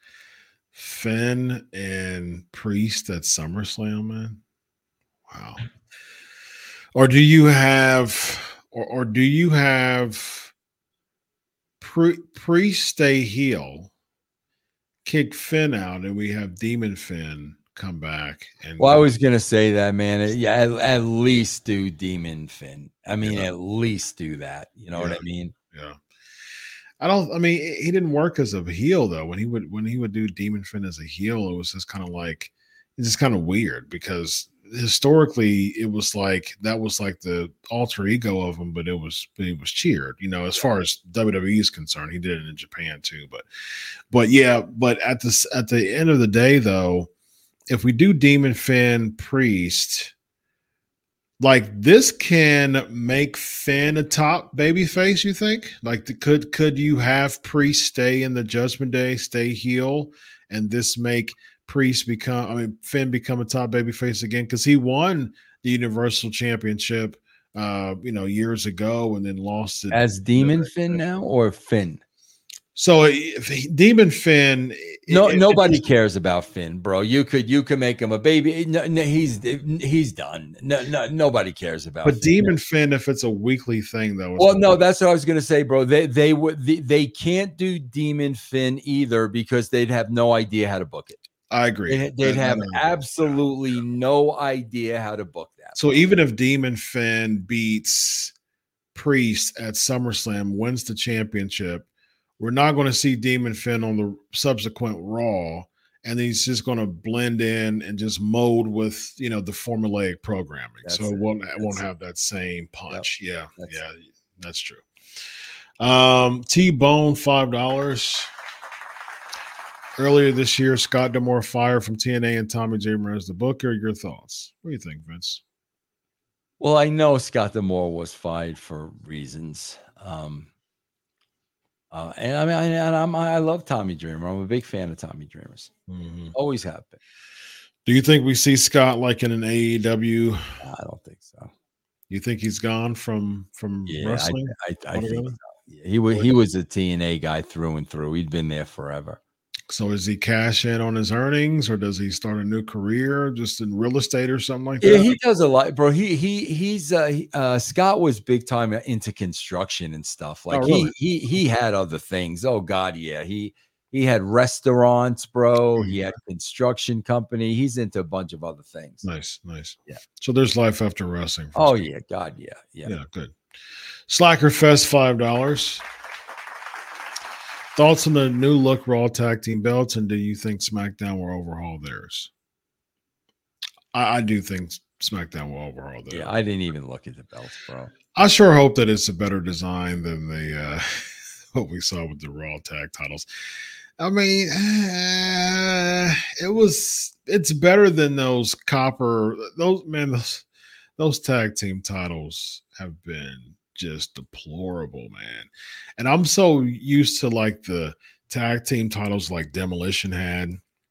Finn and Priest at SummerSlam, man. Wow. Or do you have, or, or do you have Pri- Priest stay heel, kick Finn out, and we have Demon Finn come back? And well, I was gonna say that, man. Yeah, at, at least do Demon Finn. I mean, yeah. at least do that. You know yeah. what I mean? Yeah. I don't I mean he didn't work as a heel though. When he would when he would do Demon Finn as a heel, it was just kind of like, it's just kind of weird because historically it was like that was like the alter ego of him, but it was it was cheered, you know, as far as W W E is concerned. He did it in Japan too, but but yeah, but at the at the end of the day, though, if we do Demon Finn Priest, like this can make Finn a top babyface, you think? Like the, could could you have Priest stay in the Judgment Day, stay heel, and this make Priest become, I mean, Finn become a top babyface again? Because he won the Universal Championship, uh, you know, years ago, and then lost it as Demon Finn now or Finn. So if he, Demon Finn, no, it, nobody cares about Finn, bro. You could you could make him a baby. No, no, he's he's done. No, no, nobody cares about. But Finn. Demon Finn, if it's a weekly thing, though. Well, no, that's what I was gonna say, bro. They they would they, they can't do Demon Finn either because they'd have no idea how to book it. I agree. They'd, they'd have absolutely no idea how to book that. So even if Demon Finn beats Priest at SummerSlam, wins the championship, we're not going to see Demon Finn on the subsequent Raw, and he's just going to blend in and just mold with, you know, the formulaic programming. That's so it won't it won't have that same punch. Yep. Yeah, that's yeah, it. That's true. Um, T-Bone five dollars. Earlier this year, Scott D'Amore fired from T N A and Tommy Dreamer as the booker. Your thoughts? What do you think, Vince? Well, I know Scott D'Amore was fired for reasons. Um, uh, and I mean, I, and I'm, I love Tommy Dreamer. I'm a big fan of Tommy Dreamer's. Mm-hmm. Always have been. Do you think we see Scott like in an A E W? I don't think so. You think he's gone from from yeah, wrestling? I, I, I think so. Yeah, he was he was a T N A guy through and through. He'd been there forever. So is he cash in on his earnings, or does he start a new career just in real estate or something like that? Yeah, he does a lot, bro. He he he's uh, he, uh Scott was big time into construction and stuff. Like oh, really? he he he had other things. Oh God, yeah. He he had restaurants, bro. He had a construction company. He's into a bunch of other things. Nice, nice. Yeah. So there's life after wrestling. Oh Scott. yeah, God, yeah, yeah. Yeah, good. Slacker Fest five dollars. Thoughts on the new look Raw tag team belts, and do you think SmackDown will overhaul theirs? I, I do think SmackDown will overhaul theirs. Yeah, I didn't even look at the belts, bro. I sure hope that it's a better design than the uh, what we saw with the Raw tag titles. I mean, uh, it was it's better than those copper. Those man, those those tag team titles have been just deplorable, man. And I'm so used to like the tag team titles like Demolition had,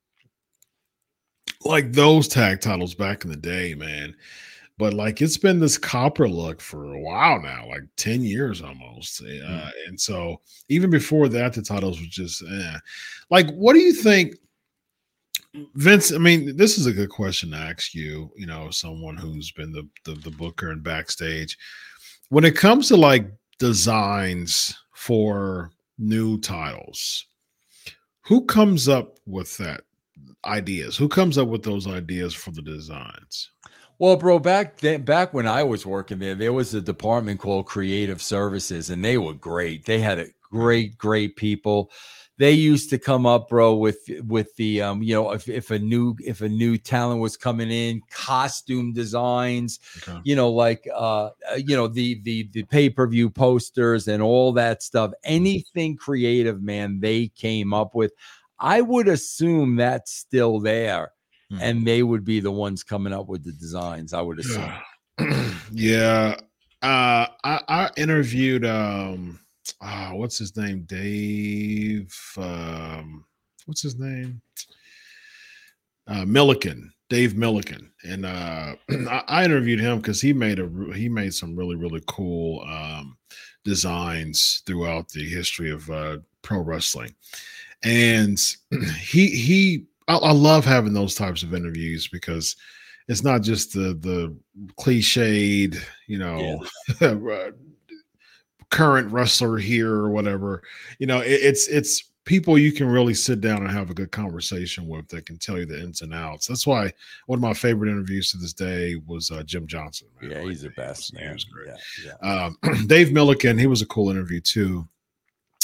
like those tag titles back in the day, man. But like it's been this copper look for a while now, like ten years almost. Uh, mm. And so even before that, the titles were just eh. Like, what do you think, Vince? I mean, this is a good question to ask you, you know, someone who's been the the, the booker and backstage. When it comes to like designs for new titles, who comes up with that ideas? Who comes up with those ideas for the designs? Well, bro, back then, back when I was working there, there was a department called Creative Services, and they were great. They had a great, great people. They used to come up, bro, with with the um, you know, if, if a new if a new talent was coming in, costume designs, okay. you know, like uh, you know, the the the pay-per-view posters and all that stuff. Anything creative, man, they came up with. I would assume that's still there, hmm. and they would be the ones coming up with the designs. I would assume. Yeah, uh, I, I interviewed. Um, Uh, what's his name? Dave. Um, what's his name? Uh, Milliken. Dave Milliken, and uh, I, I interviewed him because he made a he made some really really cool um, designs throughout the history of uh, pro wrestling, and he he. I, I love having those types of interviews because it's not just the the cliched, you know. Yeah. current wrestler here or whatever, you know, it, it's it's people you can really sit down and have a good conversation with that can tell you the ins and outs. That's why one of my favorite interviews to this day was uh, Jim Johnson. Man. Yeah, he's the best, he was, man. He was great. Yeah, yeah. Um, Dave Milliken, he was a cool interview too.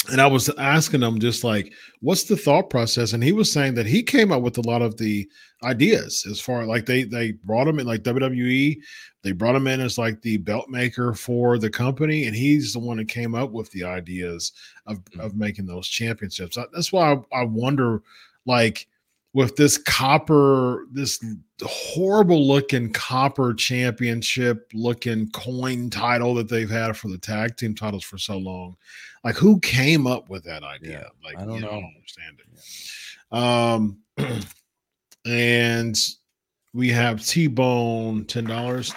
and I was asking him just like, what's the thought process? And he was saying that he came up with a lot of the ideas as far like they they brought him in like W W E, they brought him in as like the belt maker for the company, and he's the one that came up with the ideas of of making those championships. That's why I, I wonder, like, with this copper, this horrible looking copper championship looking coin title that they've had for the tag team titles for so long. Like, who came up with that idea? Yeah, like, I don't you know, know. I don't understand it. Um, and we have T-Bone, ten dollars.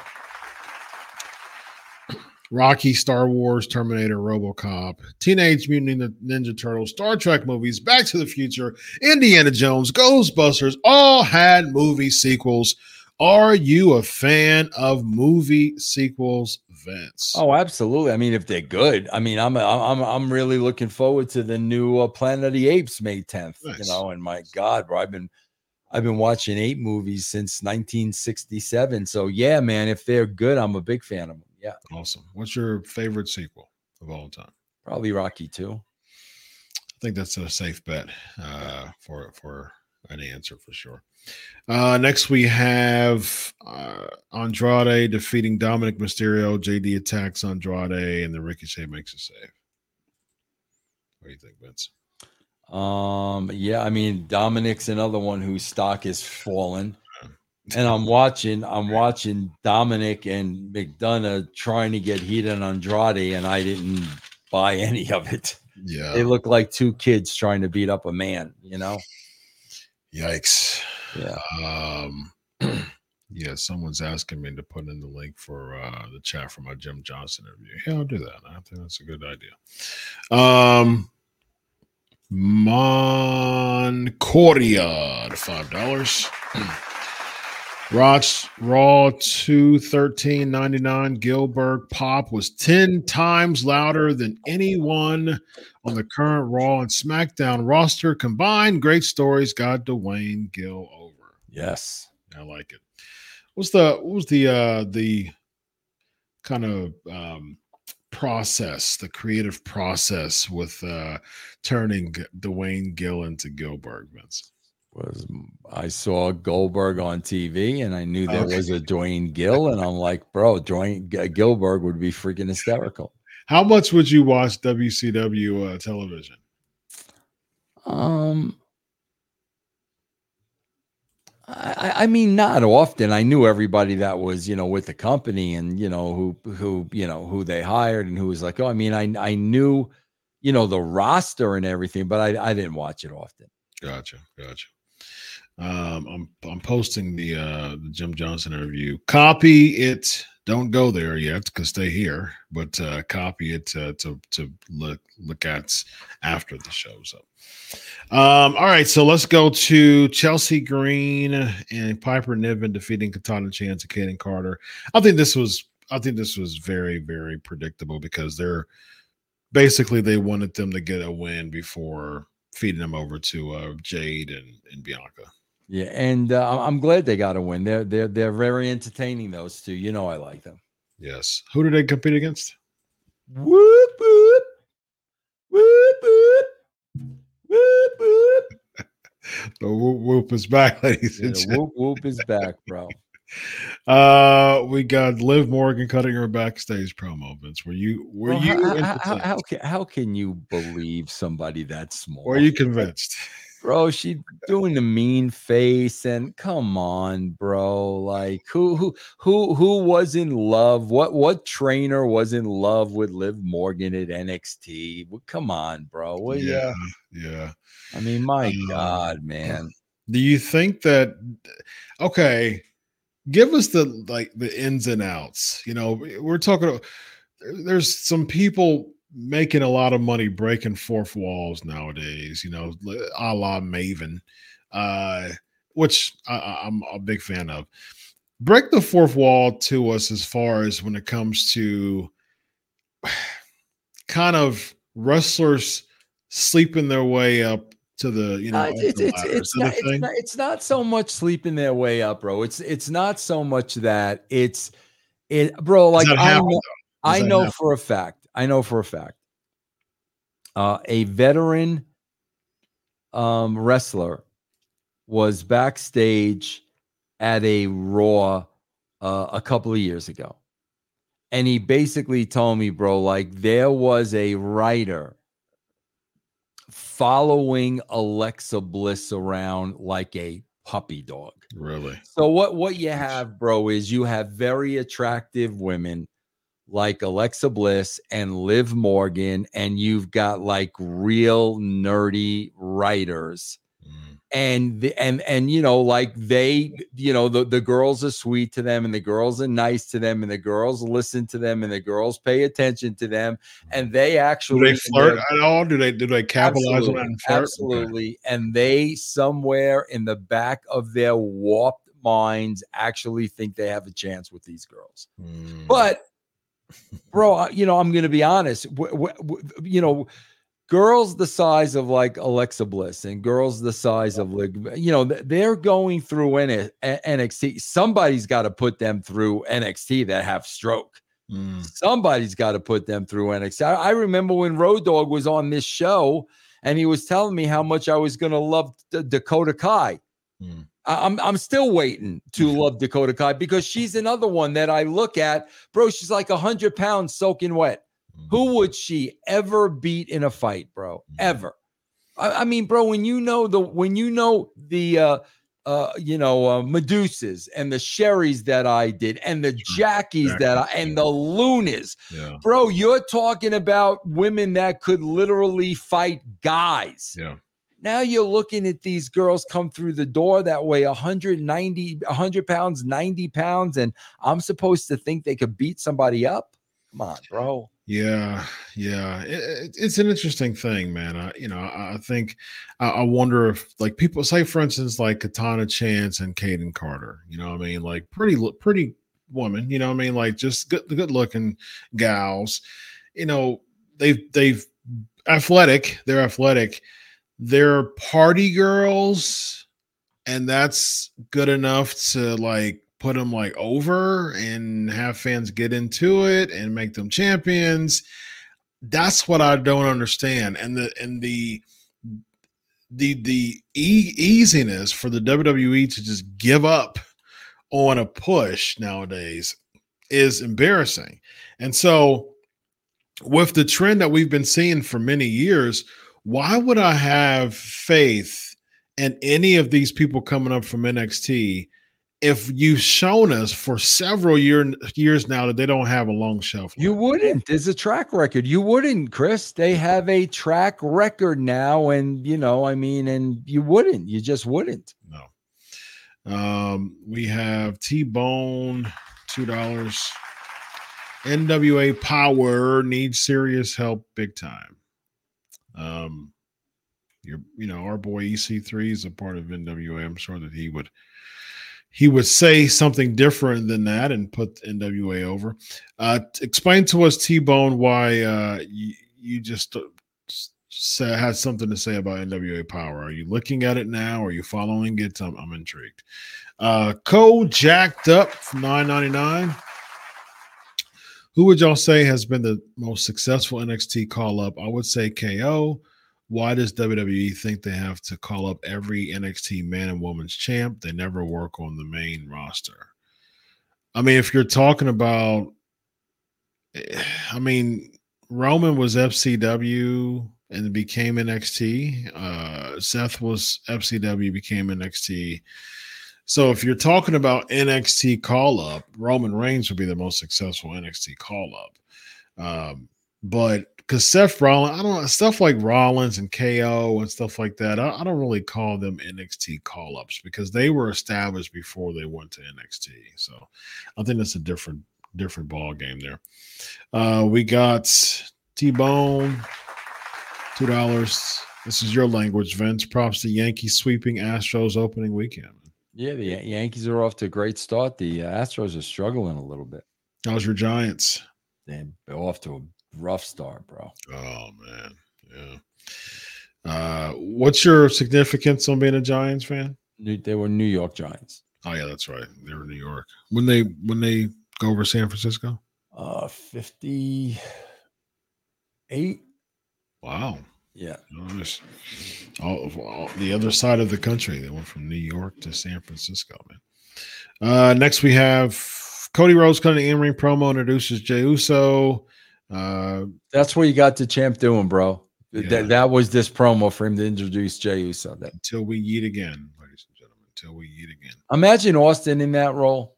Rocky, Star Wars, Terminator, RoboCop, Teenage Mutant Ninja Turtles, Star Trek movies, Back to the Future, Indiana Jones, Ghostbusters, all had movie sequels. Are you a fan of movie sequels, Vince? Oh, absolutely. I mean, if they're good, I mean, I'm I'm I'm really looking forward to the new uh, Planet of the Apes May tenth. Nice. You know, and my God, bro, I've been I've been watching ape movies since nineteen sixty-seven. So yeah, man, if they're good, I'm a big fan of them. Yeah. Awesome. What's your favorite sequel of all time? Probably Rocky two. I think that's a safe bet uh, for for an answer for sure. Uh, next, we have uh, Andrade defeating Dominic Mysterio. J D attacks Andrade, and the Ricochet makes a save. What do you think, Vince? Um, yeah, I mean, Dominic's another one whose stock is fallen. And I'm watching, I'm watching Dominic and McDonough trying to get heat on Andrade, and I didn't buy any of it. Yeah, they look like two kids trying to beat up a man, you know. Yikes. Yeah. Um, yeah, someone's asking me to put in the link for uh, the chat for my Jim Johnson interview. Yeah, I'll do that. I think that's a good idea. Um, Moncoria, five dollars. Roch, Raw two thirteen ninety-nine. Gilbert pop was ten times louder than anyone on the current Raw and SmackDown roster combined. Great stories got Dwayne Gill over. Yes, I like it. What's the what was the uh, the kind of um, process, the creative process with uh, turning Dwayne Gill into Gilbert, Vince? Was I saw Goldberg on T V and I knew there okay. was a Dwayne Gill, and I'm like, bro, Dwayne Gilbert would be freaking hysterical. How much would you watch W C W uh, television? Um, I, I mean, not often. I knew everybody that was, you know, with the company, and you know who who you know who they hired and who was like, oh, I mean, I I knew, you know, the roster and everything, but I I didn't watch it often. Gotcha, gotcha. Um, I'm I'm posting the uh, the Jim Johnson interview. Copy it. Don't go there yet because stay here, but uh, copy it uh, to to look look at after the show's up. Um, all right, so let's go to Chelsea Green and Piper Niven defeating Katana Chance and Kaden Carter. I think this was I think this was very very predictable because they're basically they wanted them to get a win before feeding them over to uh, Jade and, and Bianca. Yeah, and uh, I'm glad they got a win. They're they're they're very entertaining, those two. You know, I like them. Yes. Who did they compete against? Whoop whoop whoop whoop whoop whoop. The whoop whoop is back, ladies yeah, and gentlemen. Whoop whoop is back, bro. Uh, we got Liv Morgan cutting her backstage promo. Vince, were you were well, you how, how, how, can, how can you believe somebody that small? Were you convinced? Bro, she doing the mean face, and come on, bro. Like who who who who was in love? What what trainer was in love with Liv Morgan at N X T? Well, come on, bro. Well, yeah, yeah. I mean, my um, God, man. Do you think that okay? Give us the like the ins and outs. You know, we're talking. There's some people making a lot of money breaking fourth walls nowadays, you know, a la Maven, uh, which I, I'm a big fan of. Break the fourth wall to us as far as when it comes to kind of wrestlers sleeping their way up to the, you know, uh, it's, it's, it's, not, it's, not, it's not so much sleeping their way up, bro. It's it's not so much that it's it, bro. Like I know, I know for a fact. I know for a fact. uh, a veteran um, wrestler was backstage at a Raw uh, a couple of years ago. And he basically told me, bro, like there was a writer following Alexa Bliss around like a puppy dog. Really? So what, what you have, bro, is you have very attractive women like Alexa Bliss and Liv Morgan, and you've got like real nerdy writers. Mm. And the, and and you know, like they, you know, the, the girls are sweet to them, and the girls are nice to them, and the girls listen to them, and the girls pay attention to them, and they actually do they flirt at all? Do they do they capitalize on that and flirt? Absolutely. Okay. And they somewhere in the back of their warped minds actually think they have a chance with these girls. Mm. But bro, you know, I'm going to be honest. W- w- w- you know, girls the size of like Alexa Bliss and girls the size of like, you know, they're going through N X T. Somebody's got to put them through N X T that have stroke. Mm. Somebody's got to put them through N X T. I, I remember when Road Dogg was on this show and he was telling me how much I was going to love D- Dakota Kai. Mm. I'm I'm still waiting to love Dakota Kai because she's another one that I look at, bro. She's like a hundred pounds soaking wet. Mm-hmm. Who would she ever beat in a fight, bro? Mm-hmm. Ever? I, I mean, bro, when you know the when you know the uh, uh, you know uh, Medusas and the Sherrys that I did and the Jackies that I and the Lunas, yeah. Bro, you're talking about women that could literally fight guys. Yeah. Now you're looking at these girls come through the door that way, one hundred ninety, one hundred pounds, ninety pounds, and I'm supposed to think they could beat somebody up? Come on, bro. Yeah, yeah. It, it, it's an interesting thing, man. I, you know, I, I think, I, I wonder if, like, people say, for instance, like Katana Chance and Kaden Carter, you know what I mean? Like, pretty, pretty women, you know what I mean? Like, just good, good looking gals, you know, they've, they've athletic, they're athletic. They're party girls, and that's good enough to like put them like over and have fans get into it and make them champions. That's what I don't understand. And the and the the the e- easiness for the W W E to just give up on a push nowadays is embarrassing. And so with the trend that we've been seeing for many years, why would I have faith in any of these people coming up from N X T if you've shown us for several year, years now that they don't have a long shelf life? You wouldn't. There's a track record. You wouldn't, Chris. They have a track record now, and, you know, I mean, and you wouldn't. You just wouldn't. No. Um, we have T-Bone, two dollars. N W A Power needs serious help big time. Um, you're, you know, our boy E C three is a part of N W A. I'm sure that he would, he would say something different than that and put N W A over. Uh, explain to us, T-Bone, why uh, you, you just uh, say, had something to say about N W A Power. Are you looking at it now? Are you following it? I'm, I'm intrigued. Uh, Code Jacked Up from nine ninety-nine. Who would y'all say has been the most successful N X T call-up? I would say K O. Why does W W E think they have to call up every N X T man and woman's champ? They never work on the main roster. I mean, if you're talking about, I mean, Roman was F C W and became N X T. Uh, Seth was F C W, became N X T. So if you're talking about N X T call-up, Roman Reigns would be the most successful N X T call-up. Um, but because Seth Rollins, I don't know, stuff like Rollins and K O and stuff like that, I, I don't really call them N X T call-ups because they were established before they went to N X T. So I think that's a different different ball game there. Uh, we got T-Bone, two dollars. This is your language, Vince. Props to Yankees sweeping Astros opening weekend. Yeah, the Yankees are off to a great start. The uh, Astros are struggling a little bit. How's your Giants? They're off to a rough start, bro. Oh, man. Yeah. Uh, what's your significance on being a Giants fan? They were New York Giants. Oh, yeah, that's right. They were New York. When they when they go over San Francisco? Uh, fifty-eight. Wow. Yeah. Nice. All, all, the other side of the country. They went from New York to San Francisco, man. Uh, next, we have Cody Rhodes cutting the in-ring promo, introduces Jey Uso. Uh, That's what you got the champ doing, bro. Yeah. That, that was this promo for him to introduce Jey Uso. That, until we eat again, ladies and gentlemen. Until we eat again. Imagine Austin in that role.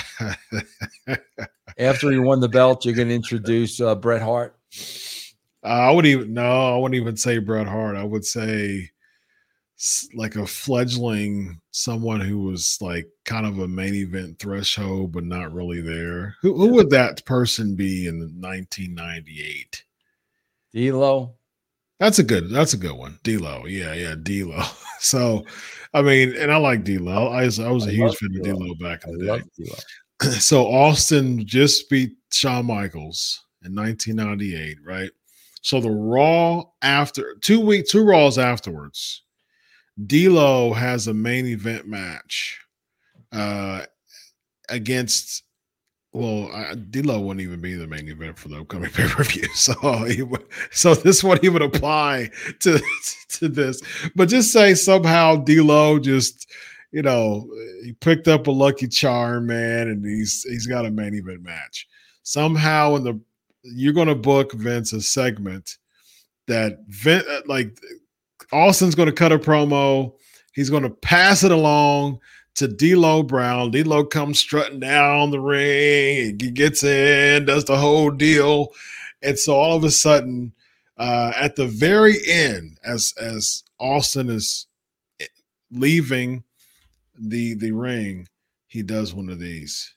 After he won the belt, you're going to introduce uh, Bret Hart. Uh, I would even no, I wouldn't even say Bret Hart. I would say like a fledgling, someone who was like kind of a main event threshold, but not really there. Who, who would that person be in nineteen ninety-eight? D'Lo. That's a good. That's a good one. D'Lo. Yeah, yeah, D'Lo. So, I mean, and I like D'Lo. I was I was a I huge fan of D'Lo back in the I day. So Austin just beat Shawn Michaels in nineteen ninety-eight, right? So the Raw after two week two Raws afterwards, D'Lo has a main event match uh, against. Well, I, D'Lo wouldn't even be the main event for the upcoming pay per view, so he would, so this what he would apply to to this. But just say somehow D'Lo just, you know, he picked up a lucky charm, man, and he's he's got a main event match. Somehow, in the you're going to book Vince a segment that Vince, like Austin's going to cut a promo, he's going to pass it along to D'Lo Brown. D'Lo comes strutting down the ring. He gets in, does the whole deal. And so all of a sudden, uh, at the very end, as as Austin is leaving the the ring, he does one of these.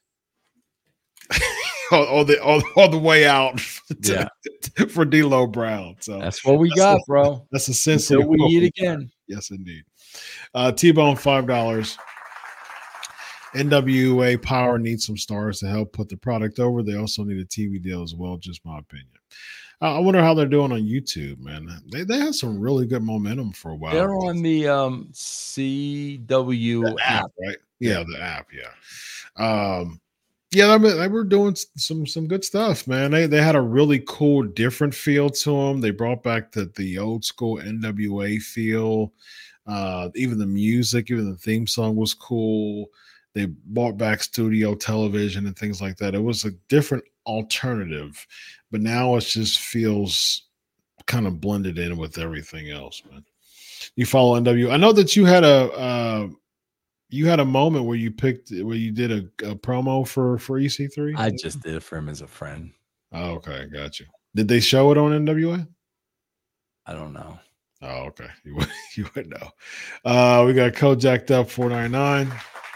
all, the all, all the way out to, yeah. for D'Lo Brown. So that's what we that's got, a, bro. That's a sense Until we eat again. Yes, indeed. Uh, T-Bone, five dollars. N W A Power needs some stars to help put the product over. They also need a T V deal as well, just my opinion. Uh, I wonder how they're doing on YouTube, man. They they had some really good momentum for a while. They're on the um, C W the app. app, right? Yeah, the app, yeah. Um, yeah, I mean, they were doing some some good stuff, man. They they had a really cool, different feel to them. They brought back the, the old school N W A feel. Uh, even the music, even the theme song was cool. They brought back studio television and things like that. It was a different alternative, but now it just feels kind of blended in with everything else, man. You follow N W A. I know that you had a uh, you had a moment where you picked where you did a, a promo for for E C three. I just did it for him as a friend. Oh, okay, got you. Did they show it on N W A? I don't know. Oh, okay. You would you would know. Uh, we got Code Jacked Up four ninety-nine.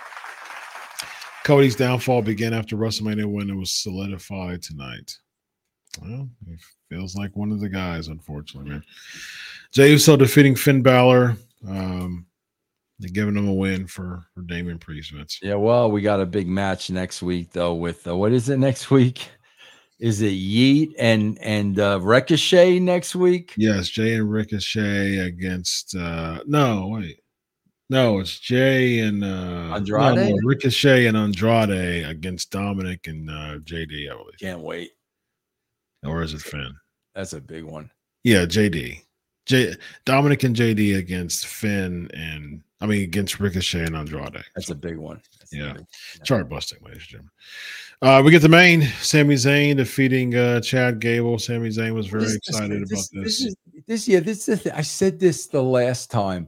Cody's downfall began after WrestleMania when it was solidified tonight. Well, he feels like one of the guys, unfortunately, man. Jey Uso defeating Finn Balor. Um, they're giving him a win for, for Damian Priest, Vince. Yeah, well, we got a big match next week, though, with uh, what is it next week? Is it Yeet and and uh, Ricochet next week? Yes, Jay and Ricochet against uh, – no, wait. No, it's Jay and uh, Andrade, no, no, Ricochet and Andrade against Dominic and uh, J D, I believe. Can't wait. Or is it Finn? That's a big one. Yeah, J D. J Dominic and J D against Finn and I mean against Ricochet and Andrade. That's so, a big one. That's yeah, big, yeah. Chart busting, ladies and gentlemen. Uh, we get the main. Sami Zayn defeating uh, Chad Gable. Sami Zayn was very this, excited this, about this. This is this. Yeah, this is. I said this the last time.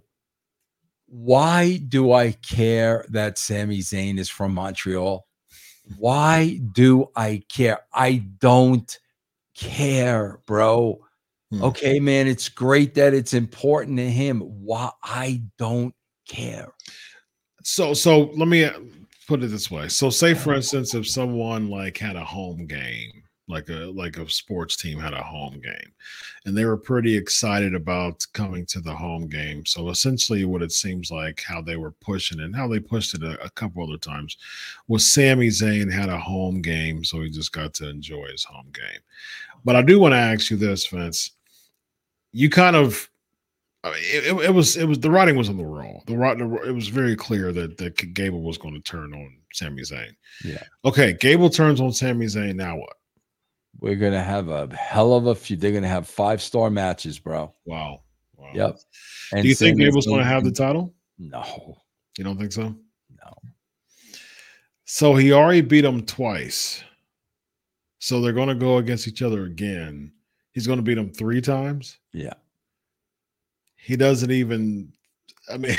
Why do I care that Sami Zayn is from Montreal? Why do I care? I don't care, bro. Hmm. Okay, man, it's great that it's important to him. Why? I don't care. So, so let me put it this way. So, say for instance, if someone like had a home game, like a like a sports team had a home game, and they were pretty excited about coming to the home game. So essentially what it seems like how they were pushing and how they pushed it a, a couple other times was Sami Zayn had a home game, so he just got to enjoy his home game. But I do want to ask you this, Vince. You kind of it, it, it was it was the writing was on the wall. The, the it was very clear that that Gable was going to turn on Sami Zayn. Yeah. Okay, Gable turns on Sami Zayn. Now what? We're gonna have a hell of a few. They're gonna have five star matches, bro. Wow. Wow. Yep. And do you think Gable's going to have the title? No. You don't think so? No. So he already beat him twice. So they're going to go against each other again. He's going to beat him three times. Yeah. He doesn't even. I mean,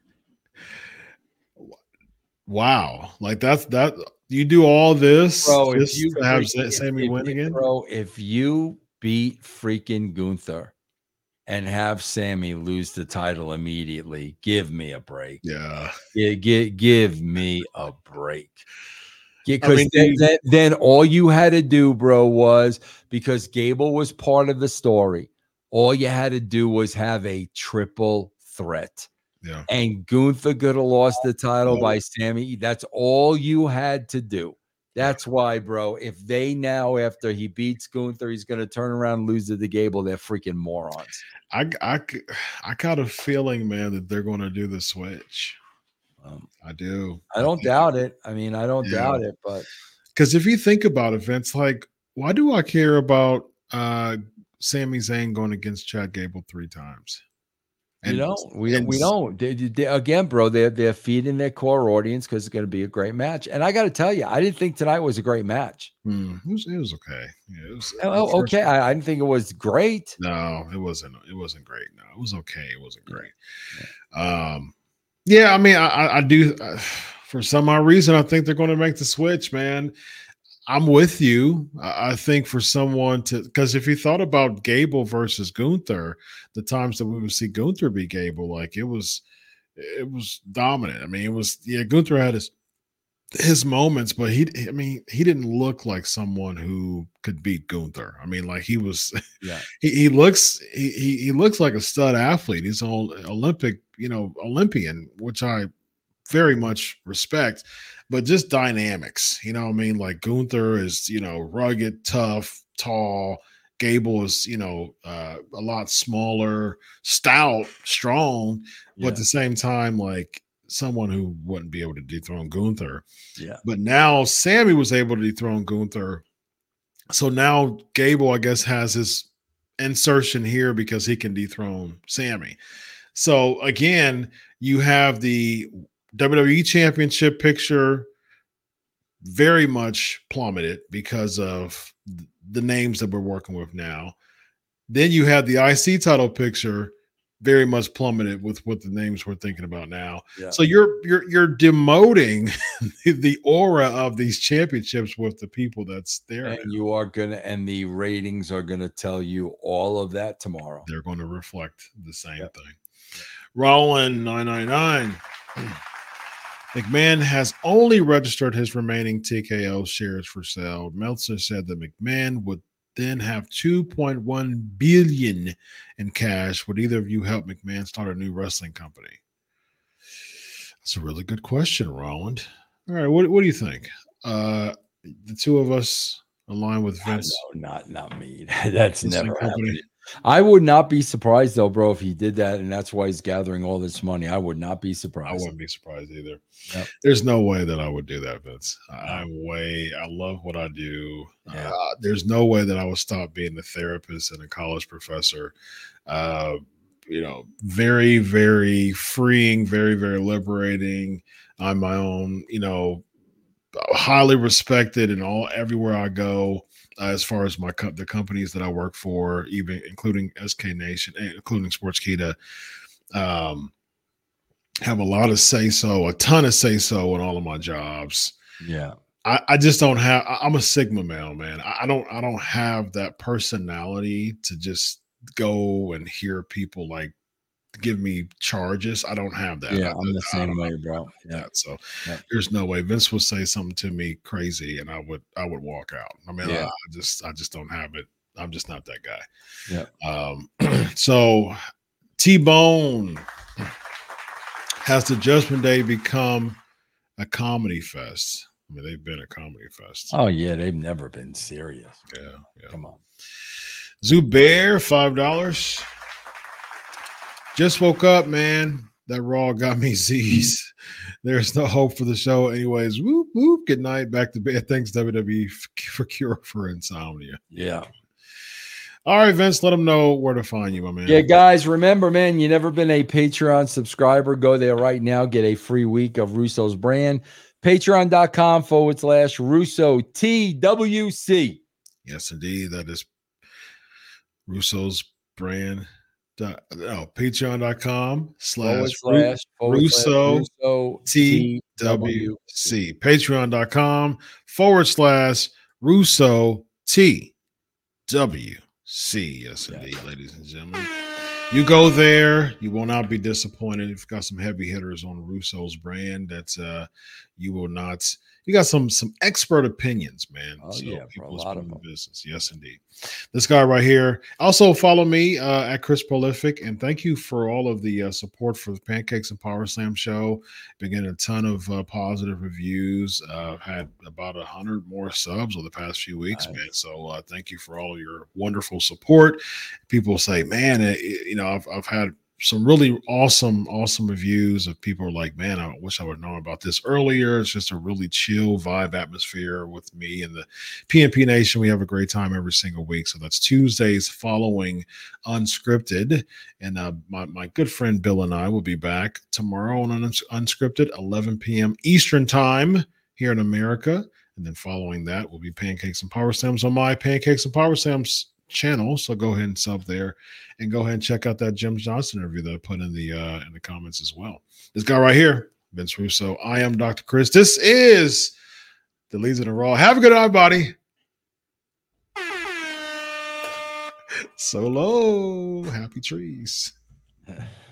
wow! Like that's that. You do all this, bro. just If you to have freaking, Sammy if, win if, again, bro. If you beat freaking Gunther and have Sammy lose the title immediately, give me a break. Yeah, yeah, give, give me a break. Because I mean, then, you, then, then all you had to do, bro, was because Gable was part of the story. All you had to do was have a triple threat. Yeah. And Gunther could have lost the title by Sammy. That's all you had to do. That's yeah. why, bro, if they now, after he beats Gunther, he's going to turn around and lose to the Gable, they're freaking morons. I, I, I got a feeling, man, that they're going to do the switch. Um, I do. I don't I doubt it. I mean, I don't yeah. doubt it, but because if you think about it, Vince, like, why do I care about uh Sami Zayn going against Chad Gable three times? And, you don't. We and, we don't. They, they, again, bro, they're they're feeding their core audience because it's going to be a great match. And I got to tell you, I didn't think tonight was a great match. Hmm, it, was, it was okay. Yeah, it was, oh, okay. I, I didn't think it was great. No, it wasn't. It wasn't great. No, it was okay. It wasn't great. Yeah. Um. Yeah, I mean, I, I do. Uh, for some odd reason, I think they're going to make the switch, man. I'm with you. I, I think for someone to, because if you thought about Gable versus Gunther, the times that we would see Gunther beat Gable, like it was, it was dominant. I mean, it was, yeah, Gunther had his his moments, but he, I mean, he didn't look like someone who could beat Gunther. I mean, like he was, yeah, he, he looks, he, he he looks like a stud athlete. He's an Olympic, you know, Olympian, which I very much respect, but just dynamics, you know what I mean? Like Gunther is, you know, rugged, tough, tall. Gable is, you know, uh, a lot smaller, stout, strong, yeah. but at the same time, like, someone who wouldn't be able to dethrone Gunther. Yeah. But now Sammy was able to dethrone Gunther. So now Gable, I guess, has his insertion here because he can dethrone Sammy. So again, you have the W W E Championship picture very much plummeted because of the names that we're working with now. Then you have the I C title picture very much plummeted with what the names we're thinking about now. Yeah. So you're you're you're demoting the aura of these championships with the people that's there. And now. you are gonna, and the ratings are gonna tell you all of that tomorrow. They're going to reflect the same yep. thing. Roland nine nine nine. McMahon has only registered his remaining T K O shares for sale. Meltzer said that McMahon would then have two point one billion dollars in cash. Would either of you help McMahon start a new wrestling company? That's a really good question, Roland. All right, what, what do you think? Uh, the two of us align with Vince? No, not not me. That's wrestling never company. happened. I would not be surprised though, bro, if he did that, and that's why he's gathering all this money. I would not be surprised. I wouldn't be surprised either. Yep. There's no way that I would do that, Vince. No. I'm way. I love what I do. Yeah. Uh, there's no way that I would stop being a therapist and a college professor. Uh, you know, very, very freeing, very, very liberating. I'm my own. You know, highly respected in all everywhere I go. Uh, as far as my co- the companies that I work for, even including S K Nation, including Sportskeeda, um, have a lot of say so, a ton of say so in all of my jobs. Yeah, I, I just don't have. I'm a Sigma male, man. I, I don't. I don't have that personality to just go and hear people like give me charges. I don't have that. Yeah, I, I'm the same way, bro. Yeah. That. So yeah. There's no way Vince would say something to me crazy and I would I would walk out. I mean, yeah. I, I just I just don't have it. I'm just not that guy. Yeah. Um, so T-Bone, has the Judgment Day become a comedy fest? I mean, they've been a comedy fest. Oh yeah, they've never been serious. Yeah, yeah. Come on. Zubair, five dollars. Just woke up, man. That Raw got me Z's. There's no hope for the show. Anyways, whoop, whoop. Good night. Back to bed. Thanks, W W E, for cure for insomnia. Yeah. All right, Vince, let them know where to find you, my man. Yeah, guys, remember, man, you never been a Patreon subscriber. Go there right now. Get a free week of Russo's brand. Patreon.com forward slash Russo T W C. Yes, indeed. That is Russo's brand. Dot, no, patreon.com slash slash Russo T W C. Patreon.com forward slash Russo T W C. Yes, indeed, yeah. Ladies and gentlemen. You go there, you will not be disappointed. You've got some heavy hitters on Russo's brand that uh, you will not. You got some some expert opinions, man. Oh, so yeah, people a lot of the them. business. Yes, indeed. This guy right here. Also follow me uh, at Chris Prolific, and thank you for all of the uh, support for the Pancakes and Power Slam show. Been getting a ton of uh, positive reviews. Uh, had about a hundred more subs over the past few weeks, nice. man. So uh, thank you for all of your wonderful support. People say, man, it, it, you know, I've I've had some really awesome, awesome reviews of people are like, man, I wish I would have known about this earlier. It's just a really chill vibe atmosphere with me and the P N P Nation. We have a great time every single week. So that's Tuesdays following Unscripted. And uh, my, my good friend Bill and I will be back tomorrow on Uns- Unscripted, eleven p.m. Eastern time here in America. And then following that will be Pancakes and Power Slams on my Pancakes and Power Slams channel. So go ahead and sub there and go ahead and check out that Jim Johnson interview that I put in the uh in the comments as well. This guy right here, Vince Russo. I am Doctor Chris. This is the Leads in the Raw. Have a good night, buddy. Solo. Happy trees.